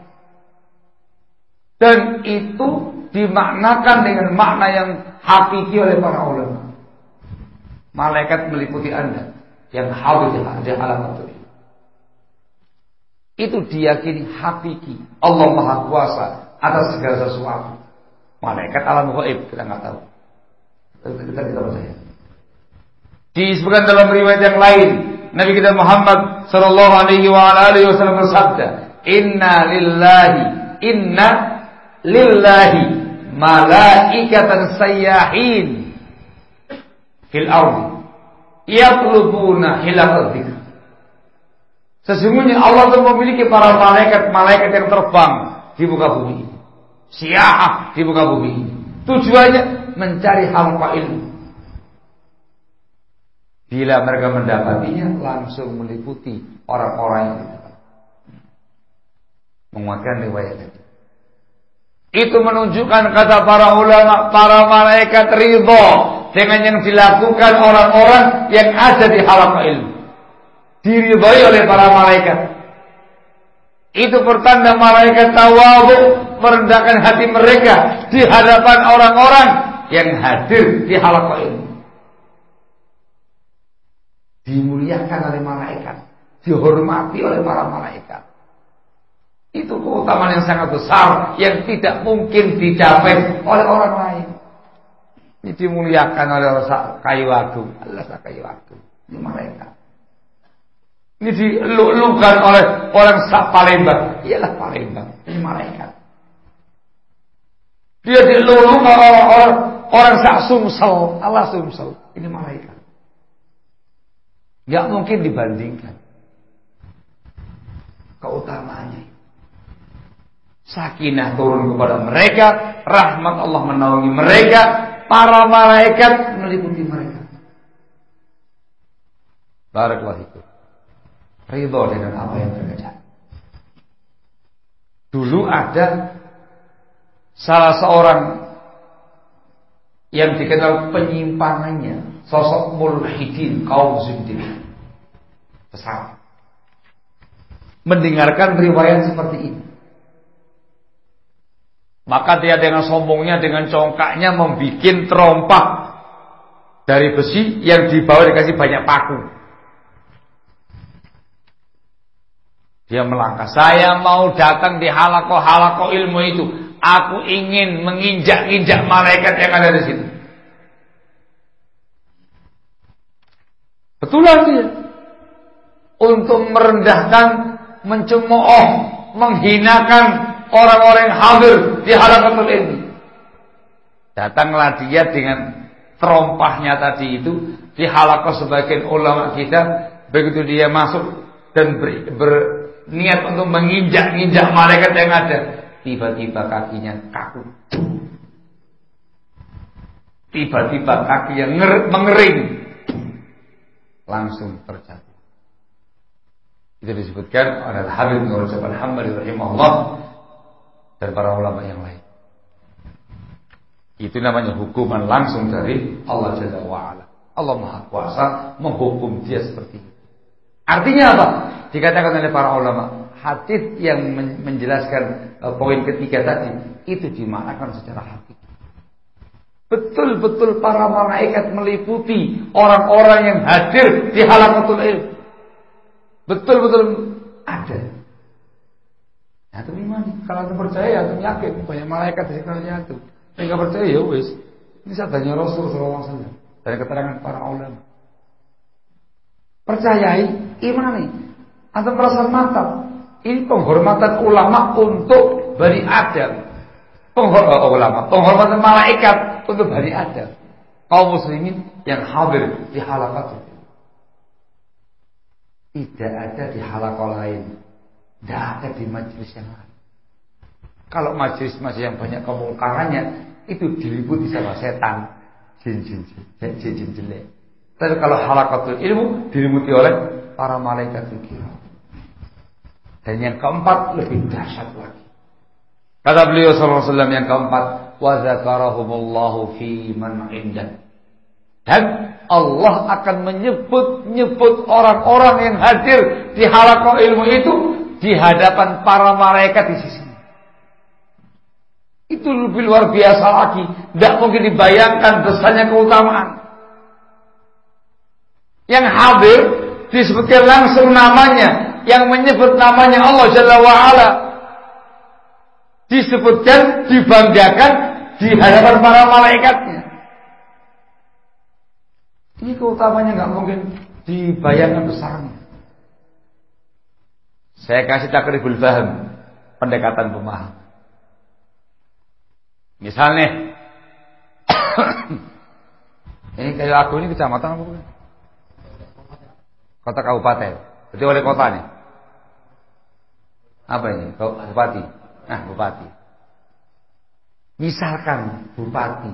Dan itu dimaknakan dengan makna yang hakiki oleh para ulama. Malaikat meliputi Anda yang hadir di halaqatul ilmi. Itu diyakini hakiki. Allah Maha Kuasa atas segala sesuatu. Malaikat alam gaib kita nggak tahu. Kita percaya. Disebutkan dalam riwayat yang lain, Nabi kita Muhammad sallallahu alaihi wasallam bersabda, Inna lillahi malaikatan sayyahin fil ardi yatlubuna hilal dzikr. Sesungguhnya Allah memiliki para malaikat yang terbang di muka bumi, siyah di muka bumi. Tujuannya mencari halqa ilmu. Bila mereka mendapatinya, langsung meliputi orang-orang yang didapat. Menguatkan riwayat itu. Itu menunjukkan kata para ulama, para malaikat ridho dengan yang dilakukan orang-orang yang ada di halaqah ilmu. Diridhoi oleh para malaikat. Itu pertanda malaikat tawadhu, merendahkan hati mereka di hadapan orang-orang yang hadir di halaqah ilmu. Dimuliakan oleh malaikat, dihormati oleh para malaikat. Itu keutamaan yang sangat besar yang tidak mungkin dicapai oleh orang lain. Ini dimuliakan oleh orang kayu agung, Allah kayu agung. Ini malaikat. Ini dilulukan oleh orang Palembang, ialah Palembang. Ini malaikat. Dia dilulukan oleh orang Sumsel, Allah Sumsel. Ini malaikat. Gak mungkin dibandingkan keutamaannya. Sakinah turun kepada mereka, rahmat Allah menaungi mereka, para malaikat meliputi mereka. Barakallahu fikum. Ridho dengan apa yang terjadi. Dulu ada salah seorang yang dikenal penyimpangannya, sosok mulhidin kaum zindiq besar, mendengarkan riwayat seperti ini. Maka dia dengan sombongnya, dengan congkaknya membuat terompah dari besi yang dibawa dikasih banyak paku. Dia melangkah, saya mau datang di halaqah ilmu itu. Aku ingin menginjak-injak malaikat yang ada di situ. Betulan dia. Untuk merendahkan, mencemooh, menghinakan orang-orang yang hadir di halaqatul ilmi. Datanglah dia dengan terompahnya tadi itu di halaqah sebagian ulama kita. Begitu dia masuk dan berniat untuk menginjak-injak malaikat yang ada, tiba-tiba kakinya kaku. Tiba-tiba kakinya mengering. Langsung terjatuh. Itu disebutkan oleh Habib Nur Jabal Hambali rahimahullah dan para ulama yang lain. Itu namanya hukuman langsung dari Allah Jalla wa'ala. Allah Maha Kuasa menghukum dia seperti itu. Artinya apa? Dikatakan oleh para ulama, hadis yang menjelaskan poin ketiga tadi itu dimaknakan secara hakiki. Betul-betul para malaikat meliputi orang-orang yang hadir di halaqatul ilm. Betul-betul ada. Nah, itu gimana? Kalau antum percaya, antum yakin banyak malaikat di sekitarnya itu. Enggak percaya ya wis. Ini sabdanya Rasul sallallahu alaihi wasallam dari keterangan para ulama. Percayai, imani. Antum merasa mantap. Ini penghormatan ulama untuk Bani Adam. Penghormatan malaikat untuk Bani Adam. Kaum muslimin yang hadir di halaqatul. tidak ada di halaqah lain, tidak ada di majelis yang lain. Kalau majelis yang banyak kemungkarannya, itu diliputi sama setan, jin jelek. Tapi kalau halaqatul ilmu diliputi oleh para malaikat kiram. Dan yang keempat lebih dahsyat lagi. Kata beliau sallallahu alaihi wasallam yang keempat, wa dzakarahumullahu fi man indah. Dan Allah akan menyebut orang-orang yang hadir di halaqah ilmu itu di hadapan para malaikat di sisinya. Itu lebih luar biasa lagi. Tidak mungkin dibayangkan besarnya keutamaan. Yang hadir disebutkan langsung namanya, yang menyebut namanya Allah Jalla wa'ala, disebutkan, dibanggakan di hadapan para malaikatnya. Ini keutamanya nggak mungkin dibayangkan besarnya. Saya kasih takribul faham, pendekatan pemaham. Misalnya ini kayak aku ini kecamatan apa bukan? Kota kabupaten. Jadi oleh kota nih. Apa ini? Bupati. Nah, bupati. Misalkan bupati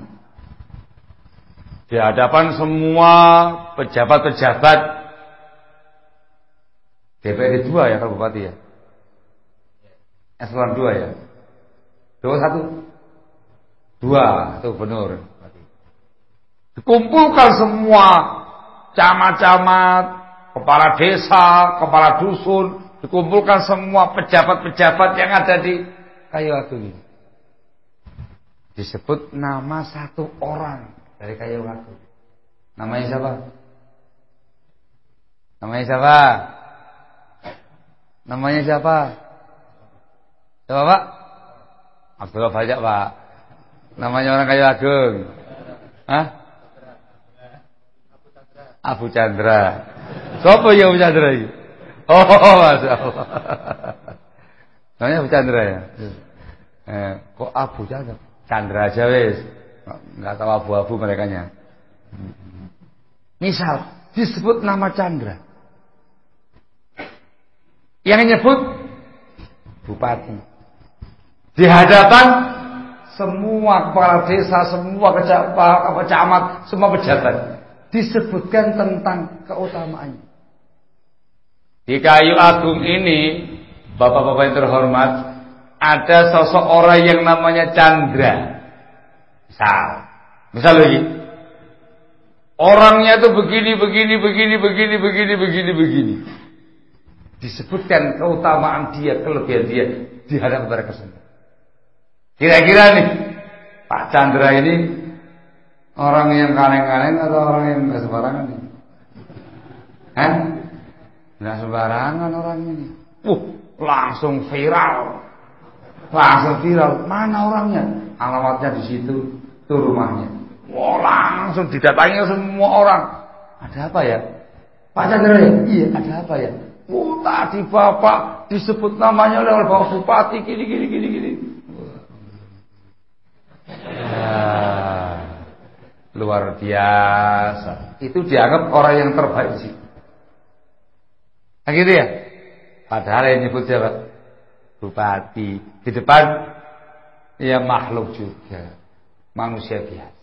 di hadapan semua pejabat-pejabat DPRD 2 ya kalau bupati ya. Eselon 2 ya. 2 itu gubernur. Dikumpulkan semua camat-camat, kepala desa, kepala dusun, dikumpulkan semua pejabat-pejabat yang ada di Kayu Agung ini. Disebut nama satu orang dari Kayu Agung. Namanya siapa? Namanya siapa? Namanya siapa? Siapa Pak? Abdullah Bajak Pak. Namanya orang Kayu Agung. Hah? Abu Chandra. Siapa ya Abu Chandra ini? Oh, Masya Allah. Namanya Abu Chandra ya? Kok Abu Chandra? Chandra aja wis. Enggak tahu abu-abu merekanya. Misal disebut nama Chandra. Yang nyebut bupati. Di hadapan semua kepala desa, semua camat, semua pejabat. Disebutkan tentang keutamaannya. Di Kayu Agung ini, bapak-bapak yang terhormat, ada sosok orang yang namanya Chandra. Misal lagi, orangnya itu begini. Disebutkan keutamaan dia, kelebihan dia di hadapan mereka semua. Kira-kira nih, Pak Chandra ini orang yang kaleng-kaleng atau orang yang nggak sembarangan nih? Nggak sembarangan orang ini. Langsung viral. Mana orangnya? Alamatnya di situ, itu rumahnya. Langsung didatangi semua orang. Ada apa ya? Pak Chandra ya? Iya, ada apa ya? Tadi Bapak disebut namanya oleh Bapak Bupati gini. Luar biasa. Itu dianggap orang yang terbaik sih. Nah gitu ya. Padahal yang nyebut siapa? Bupati. Di depan ya makhluk juga, manusia biasa.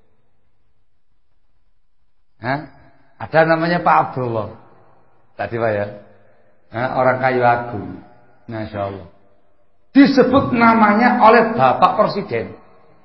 Ada namanya Pak Abdullah. Tadi Pak ya. Orang Kayu Agung. Masya Allah. Disebut namanya oleh Bapak Presiden.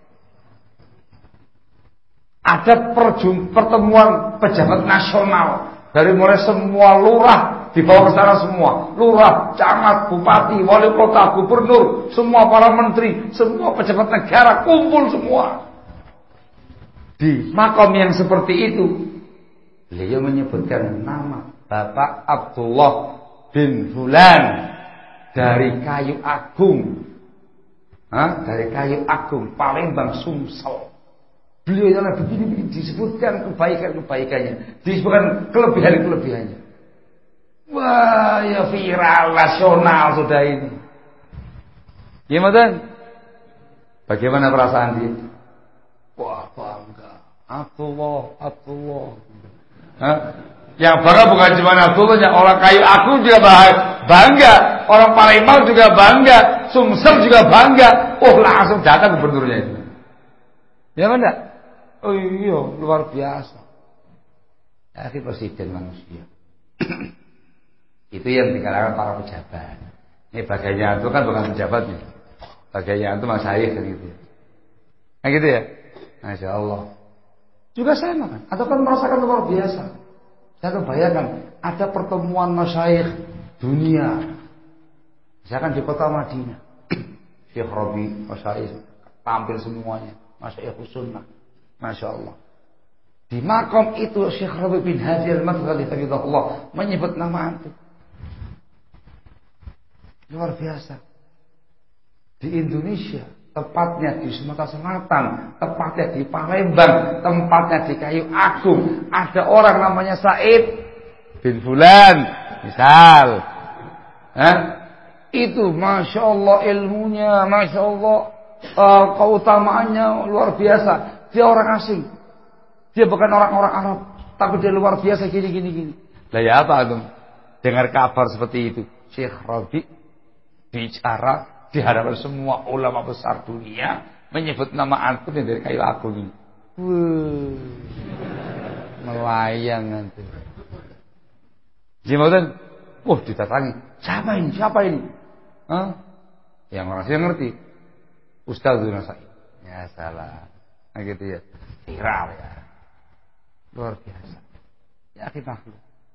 Ada pertemuan pejabat nasional dari mulai semua lurah dibawa ke sana semua, lurah, camat, bupati, wali kota, gubernur, semua para menteri, semua pejabat negara kumpul semua di makam yang seperti itu. Beliau menyebutkan nama Bapak Abdullah bin Fulan dari Kayu Agung, dari Kayu Agung, Palembang, Sumsel. Beliau yang begini disebutkan kebaikan-kebaikannya, disebutkan kelebihan-kelebihannya. Wah, ya viral nasional sudah ini. Gimana? Bagaimana perasaan dia? Wah, bangga. Abdullah. Yang bangga bukan cuma Nahdlatul, orang Kayu Agung juga bangga, orang Palembang juga bangga, Sumsel juga bangga. Oh, langsung datang gubernurnya itu. Ya enggak? Oh iya, luar biasa. Akhir presiden manusia. Itu yang dikatakan para pejabat. Ini bagainya itu kan bukan pejabatnya. Bagainya itu Mas Haye kan gitu. Nah gitu ya. Masya Allah. Juga sama kan. Atau kan merasakan luar biasa. Saya kebayangkan ada pertemuan masyayikh dunia. Misalkan di kota Madinah. Syekh Rabi, masyayikh tampil semuanya. Masyayikh Sunnah. Masya Allah. Di makom itu Syekh Rabi bin Hadi al-Madkhali hafizahullah menyebut nama antum. Luar biasa. Di Indonesia, tepatnya di Sumatera Selatan, tepatnya di Palembang, tempatnya di Kayu Agung, ada orang namanya Said bin Fulan, misal. Itu Masya Allah ilmunya, Masya Allah keutamaannya luar biasa. Dia orang asing. Dia bukan orang-orang Arab, tapi dia luar biasa gini. Lah ya apa antum? Dengar kabar seperti itu. Syekh Rabi bicara di hadapan semua ulama besar dunia menyebut nama antum yang dari Kayu Agung ini. Melayang antum. Jimoten, didatangi. Siapa ini? Yang orang sih ngerti. Ustaz Nasai. Ya salah. Nah gitu ya. Viral ya. Luar biasa. Ya makhluk.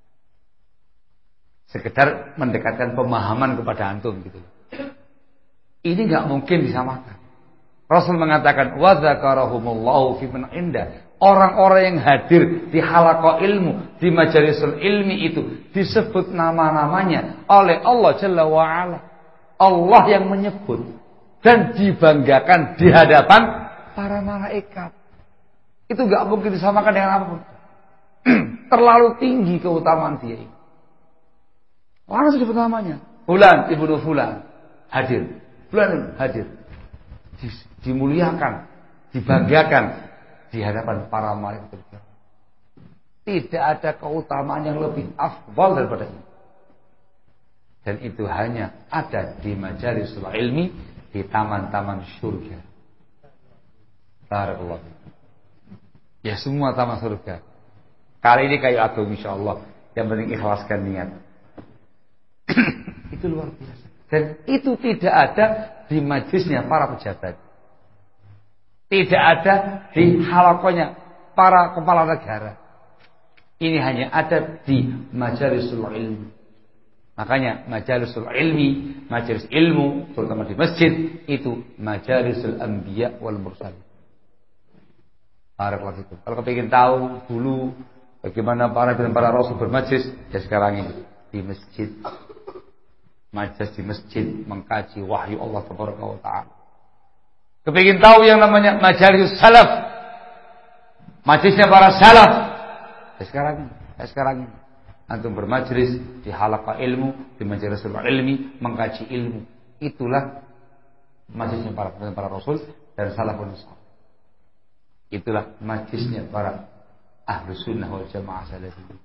Sekedar mendekatkan pemahaman kepada antum gitu. Ini enggak mungkin disamakan. Rasul mengatakan wa dzakarahumullahu fi man inda. Orang-orang yang hadir di halaqah ilmu, di majalisul ilmi itu disebut nama-namanya oleh Allah Jalla wa Ala. Allah yang menyebut dan dibanggakan di hadapan para malaikat. Itu enggak mungkin disamakan dengan apapun. Terlalu tinggi keutamaan dia ini. Orang disebut namanya. Fulan ibnu Fulan hadir. Fulan hadir. Dimuliakan, dibanggakan di hadapan para malaikat. Tidak ada keutamaan yang lebih afdal daripada ini. Dan itu hanya ada di majalisul ilmi, di taman-taman surga. Barakallahu. Ya semua taman surga. Kali ini Kayu Agung insyaallah. Yang penting ikhlaskan niat. Itu luar biasa. Dan itu tidak ada di majlisnya para pejabat. Tidak ada di halakonya para kepala negara. Ini hanya ada di majalisul ilmi. Makanya majalisul ilmi, majelis ilmu, terutama di masjid, itu majalisul anbiya wal mursalin. Barakallahu fikum. Kalau kepingin tahu dulu bagaimana para rasul bermajlis, ya sekarang ini di masjid. Majlis di masjid mengkaji wahyu Allah Tabaraka wa Ta'ala. Kepingin tahu yang namanya majalis salaf, majlisnya para salaf, ya sekarang ini antum bermajlis di halaqah ilmu, di majlisul ilmi, mengkaji ilmu. Itulah majlisnya para rasul dan salafun salih. Itulah majlisnya para ahlus sunnah wal jamaah salafi.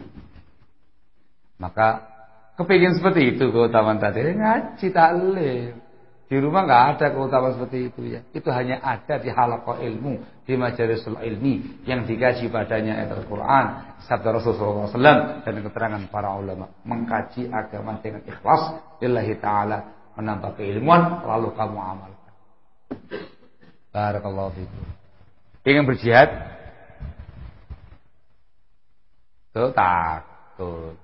Maka kepingin seperti itu keutamaan tadi, ngaji taklim. Di rumah nggak ada keutamaan seperti itu ya. Itu hanya ada di halaqah ilmu, di majalisul ilmi yang dikaji padanya ayat Al-Quran, sabda Rasulullah SAW dan keterangan para ulama. Mengkaji agama dengan ikhlas lillahi ta'ala, menambah keilmuan lalu kamu amalkan. Barakallahu fikum. Ingin berjihad? Tuh takut.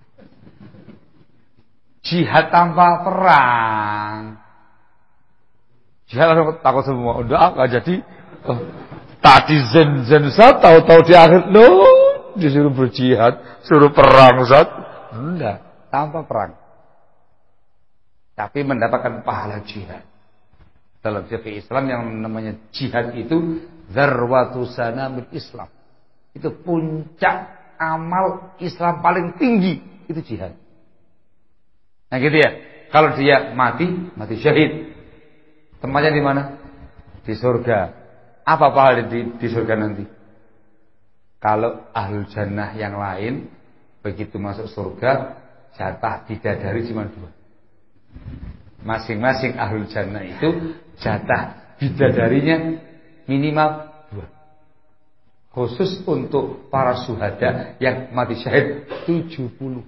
Jihad tanpa perang. Jihad takut semua. Udah enggak jadi. Tadi zen Ustaz, tahu-tahu di akhir disuruh berjihad, suruh perang Ustaz. Enggak, tanpa perang. Tapi mendapatkan pahala jihad. Dalam fikih Islam yang namanya jihad itu dzarwatu sanamil Islam. Itu puncak amal Islam paling tinggi, itu jihad. Nah gitu ya. Kalau dia mati syahid. Tempatnya di mana? Di surga. Apa pahala di surga nanti? Kalau ahlul jannah yang lain Begitu masuk surga, jatah bidadari cuma 2. Masing-masing ahlul jannah itu jatah bidadarinya minimal 2. Khusus untuk para syuhada yang mati syahid 70.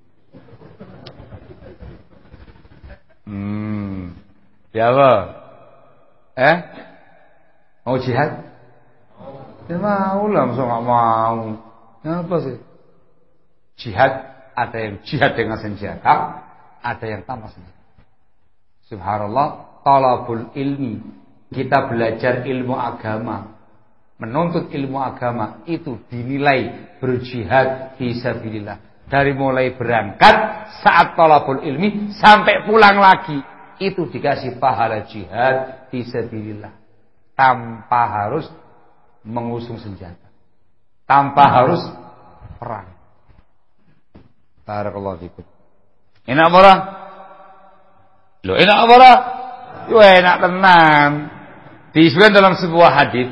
Ya apa? Mau jihad? Ya mau lah, masa gak mau. Apa sih? Jihad, ada yang jihad dengan senjata, ada yang tanpa senjata. Subhanallah, talabul ilmi, kita belajar ilmu agama, menuntut ilmu agama itu dinilai berjihad fisabilillah. Dari mulai berangkat saat talabul ilmi sampai pulang lagi itu dikasih pahala jihad fisabilillah, tanpa harus mengusung senjata, tanpa harus perang. Barakallahu fikum. Enak ora? Loh, enak ora? Yo enak tenan. Disebutkan dalam sebuah hadis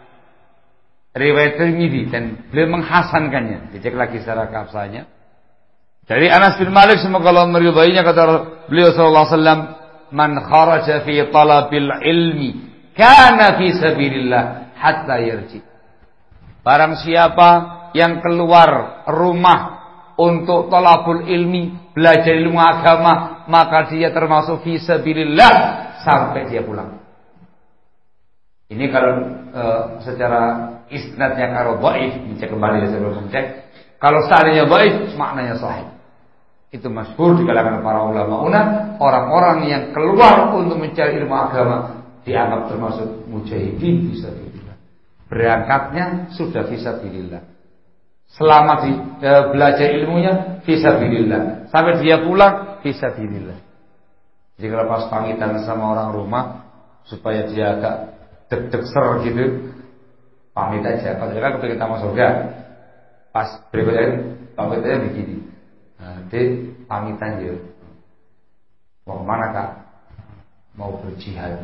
riwayat Tirmidzi dan beliau menghasankannya. Dicek lagi secara kapsanya. Dari Anas bin Malik, semoga Allah meridainya, kata beliau sallallahu alaihi wasallam, "Man kharaja fi talabil ilmi kana fi sabilillah hatta yarji." Barang siapa yang keluar rumah untuk talabul ilmi, belajar ilmu agama, maka dia termasuk fi sabilillah sampai dia pulang. Ini kalau secara isnadnya kalau dhaif, dicek kembali saya belum cek. Kalau seandainya dhaif, maknanya sahih. Itu masyhur di kalangan para ulama orang-orang yang keluar untuk mencari ilmu agama dianggap termasuk mujahidin fisabilillah. Berangkatnya sudah fisabilillah. Selama belajar ilmunya fisabilillah, sampai dia pulang fisabilillah. Jadi kalau pas pamitan sama orang rumah supaya dia agak deg-deg ser gitu, pamit aja. Pas dia kan kepengen tamu surga, pas berikutnya pamitnya begini. Dek, pamitan ya. Mau kemana kak? Mau berjihad.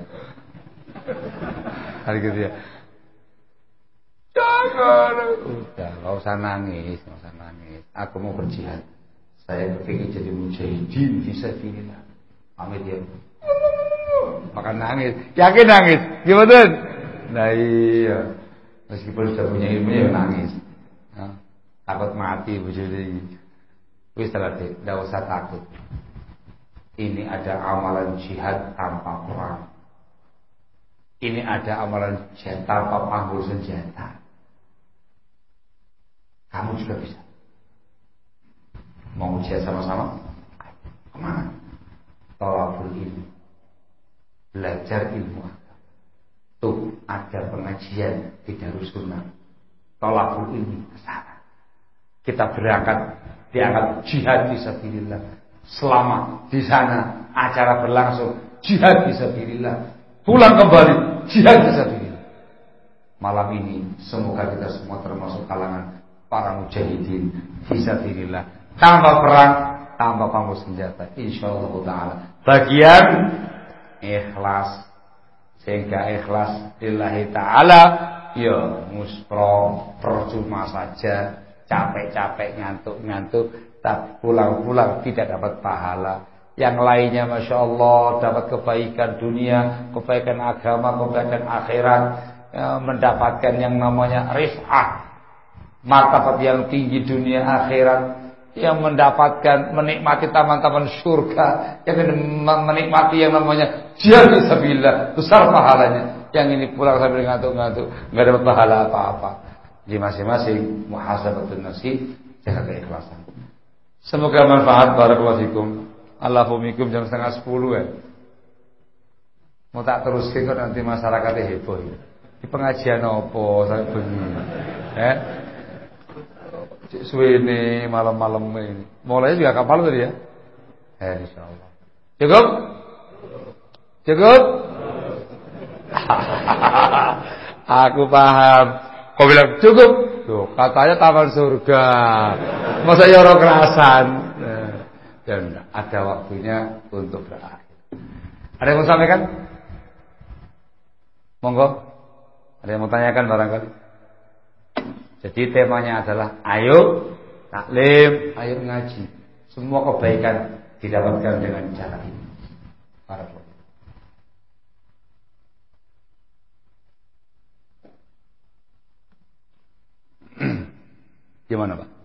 Hari gitu ya. Jangan. Udah, gak usah nangis. Aku mau berjihad. Saya kepingin jadi mujahidin fisabilillah. Pamit ya. Makan nangis. Yakin nangis? Gimana? Nah iya. Meskipun sudah punya ilmunya nangis. Takut mati bujudi. Wis tidak usah takut. Ini ada amalan jihad tanpa perang. Ini ada amalan jihad tanpa panggul senjata. Kamu juga bisa. Mau jihad sama-sama? Kemana? Thalabul ilmi. Belajar ilmu agama. Tuh ada pengajian di Darussunnah. Thalabul ilmi ke sana. Kita berangkat diangkat jihad fisabilillah. Selama di sana acara berlangsung jihad fisabilillah. Pulang kembali jihad fisabilillah. Malam ini semoga kita semua termasuk kalangan para mujahidin fisabilillah. Tanpa perang, tanpa pamor senjata, insyaallah taala. Bagian ikhlas. Sehingga ikhlas lillahi taala, ya muspro percuma saja. Capek-capek, ngantuk-ngantuk, tapi pulang-pulang tidak dapat pahala. Yang lainnya Masya Allah dapat kebaikan dunia, kebaikan agama, kebaikan akhirat, ya, mendapatkan yang namanya rif'ah, martabat yang tinggi dunia akhirat, yang mendapatkan menikmati taman-taman surga, yang menikmati yang namanya jihad fisabilillah, besar pahalanya. Yang ini pulang sambil ngantuk-ngantuk, nggak dapat pahala apa-apa. Di masing-masing muhasabatun nafsi, jaga keikhlasan. Semoga manfaat. Barakallahu fikum. Allahumikum jam 9:30 ya. Mau tak teruskan kok nanti masyarakatnya heboh ya. Di pengajian opo sampai bengi. Cik suwene malam-malam ini. Mulai juga kapal tadi ya. Insyaallah. Cukup? Cukup? Aku paham. Kau bilang cukup? Tuh, katanya taman surga. Masa ya orang kerasan. Dan ada waktunya untuk berakhir. Ada yang mau sampaikan? Monggo. Ada yang mau tanyakan barangkali? Jadi temanya adalah ayo taklim, ayo ngaji. Semua kebaikan didapatkan dengan cara ini. Barakallahu. Gimana Pak?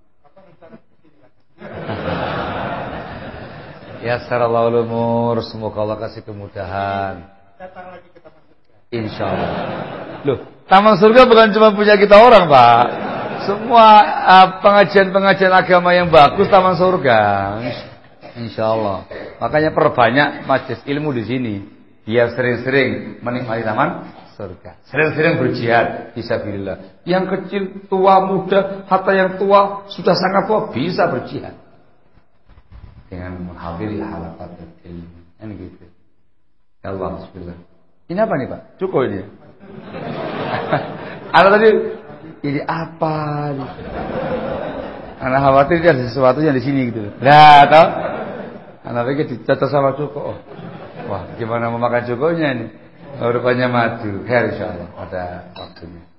Ya sarallahu umur, semoga Allah kasih kemudahan. Datang lagi ke taman surga. Insyaallah. Loh, taman surga bukan cuma punya kita orang, Pak. Semua pengajian-pengajian agama yang bagus taman surga. Insyaallah. Makanya perbanyak majelis ilmu di sini biar sering-sering menikmati taman surga. Sering-sering berjihad fisabilillah. Yang kecil, tua, muda, hatta yang tua, sudah sangat tua bisa berjihad dengan menghadiri halaqatul ilmi. Kan gitu. Ya Allah, bismillah. Ini apa nih, Pak? Cukup ini. Anak tadi ini apa nih? Anak khawatir ada sesuatu yang di sini gitu. Lah, tahu? Anak pikir dicocok sama cukup. Wah, gimana mau makan cukupnya ini? Rupanya madu. Ya insyaallah ada waktunya.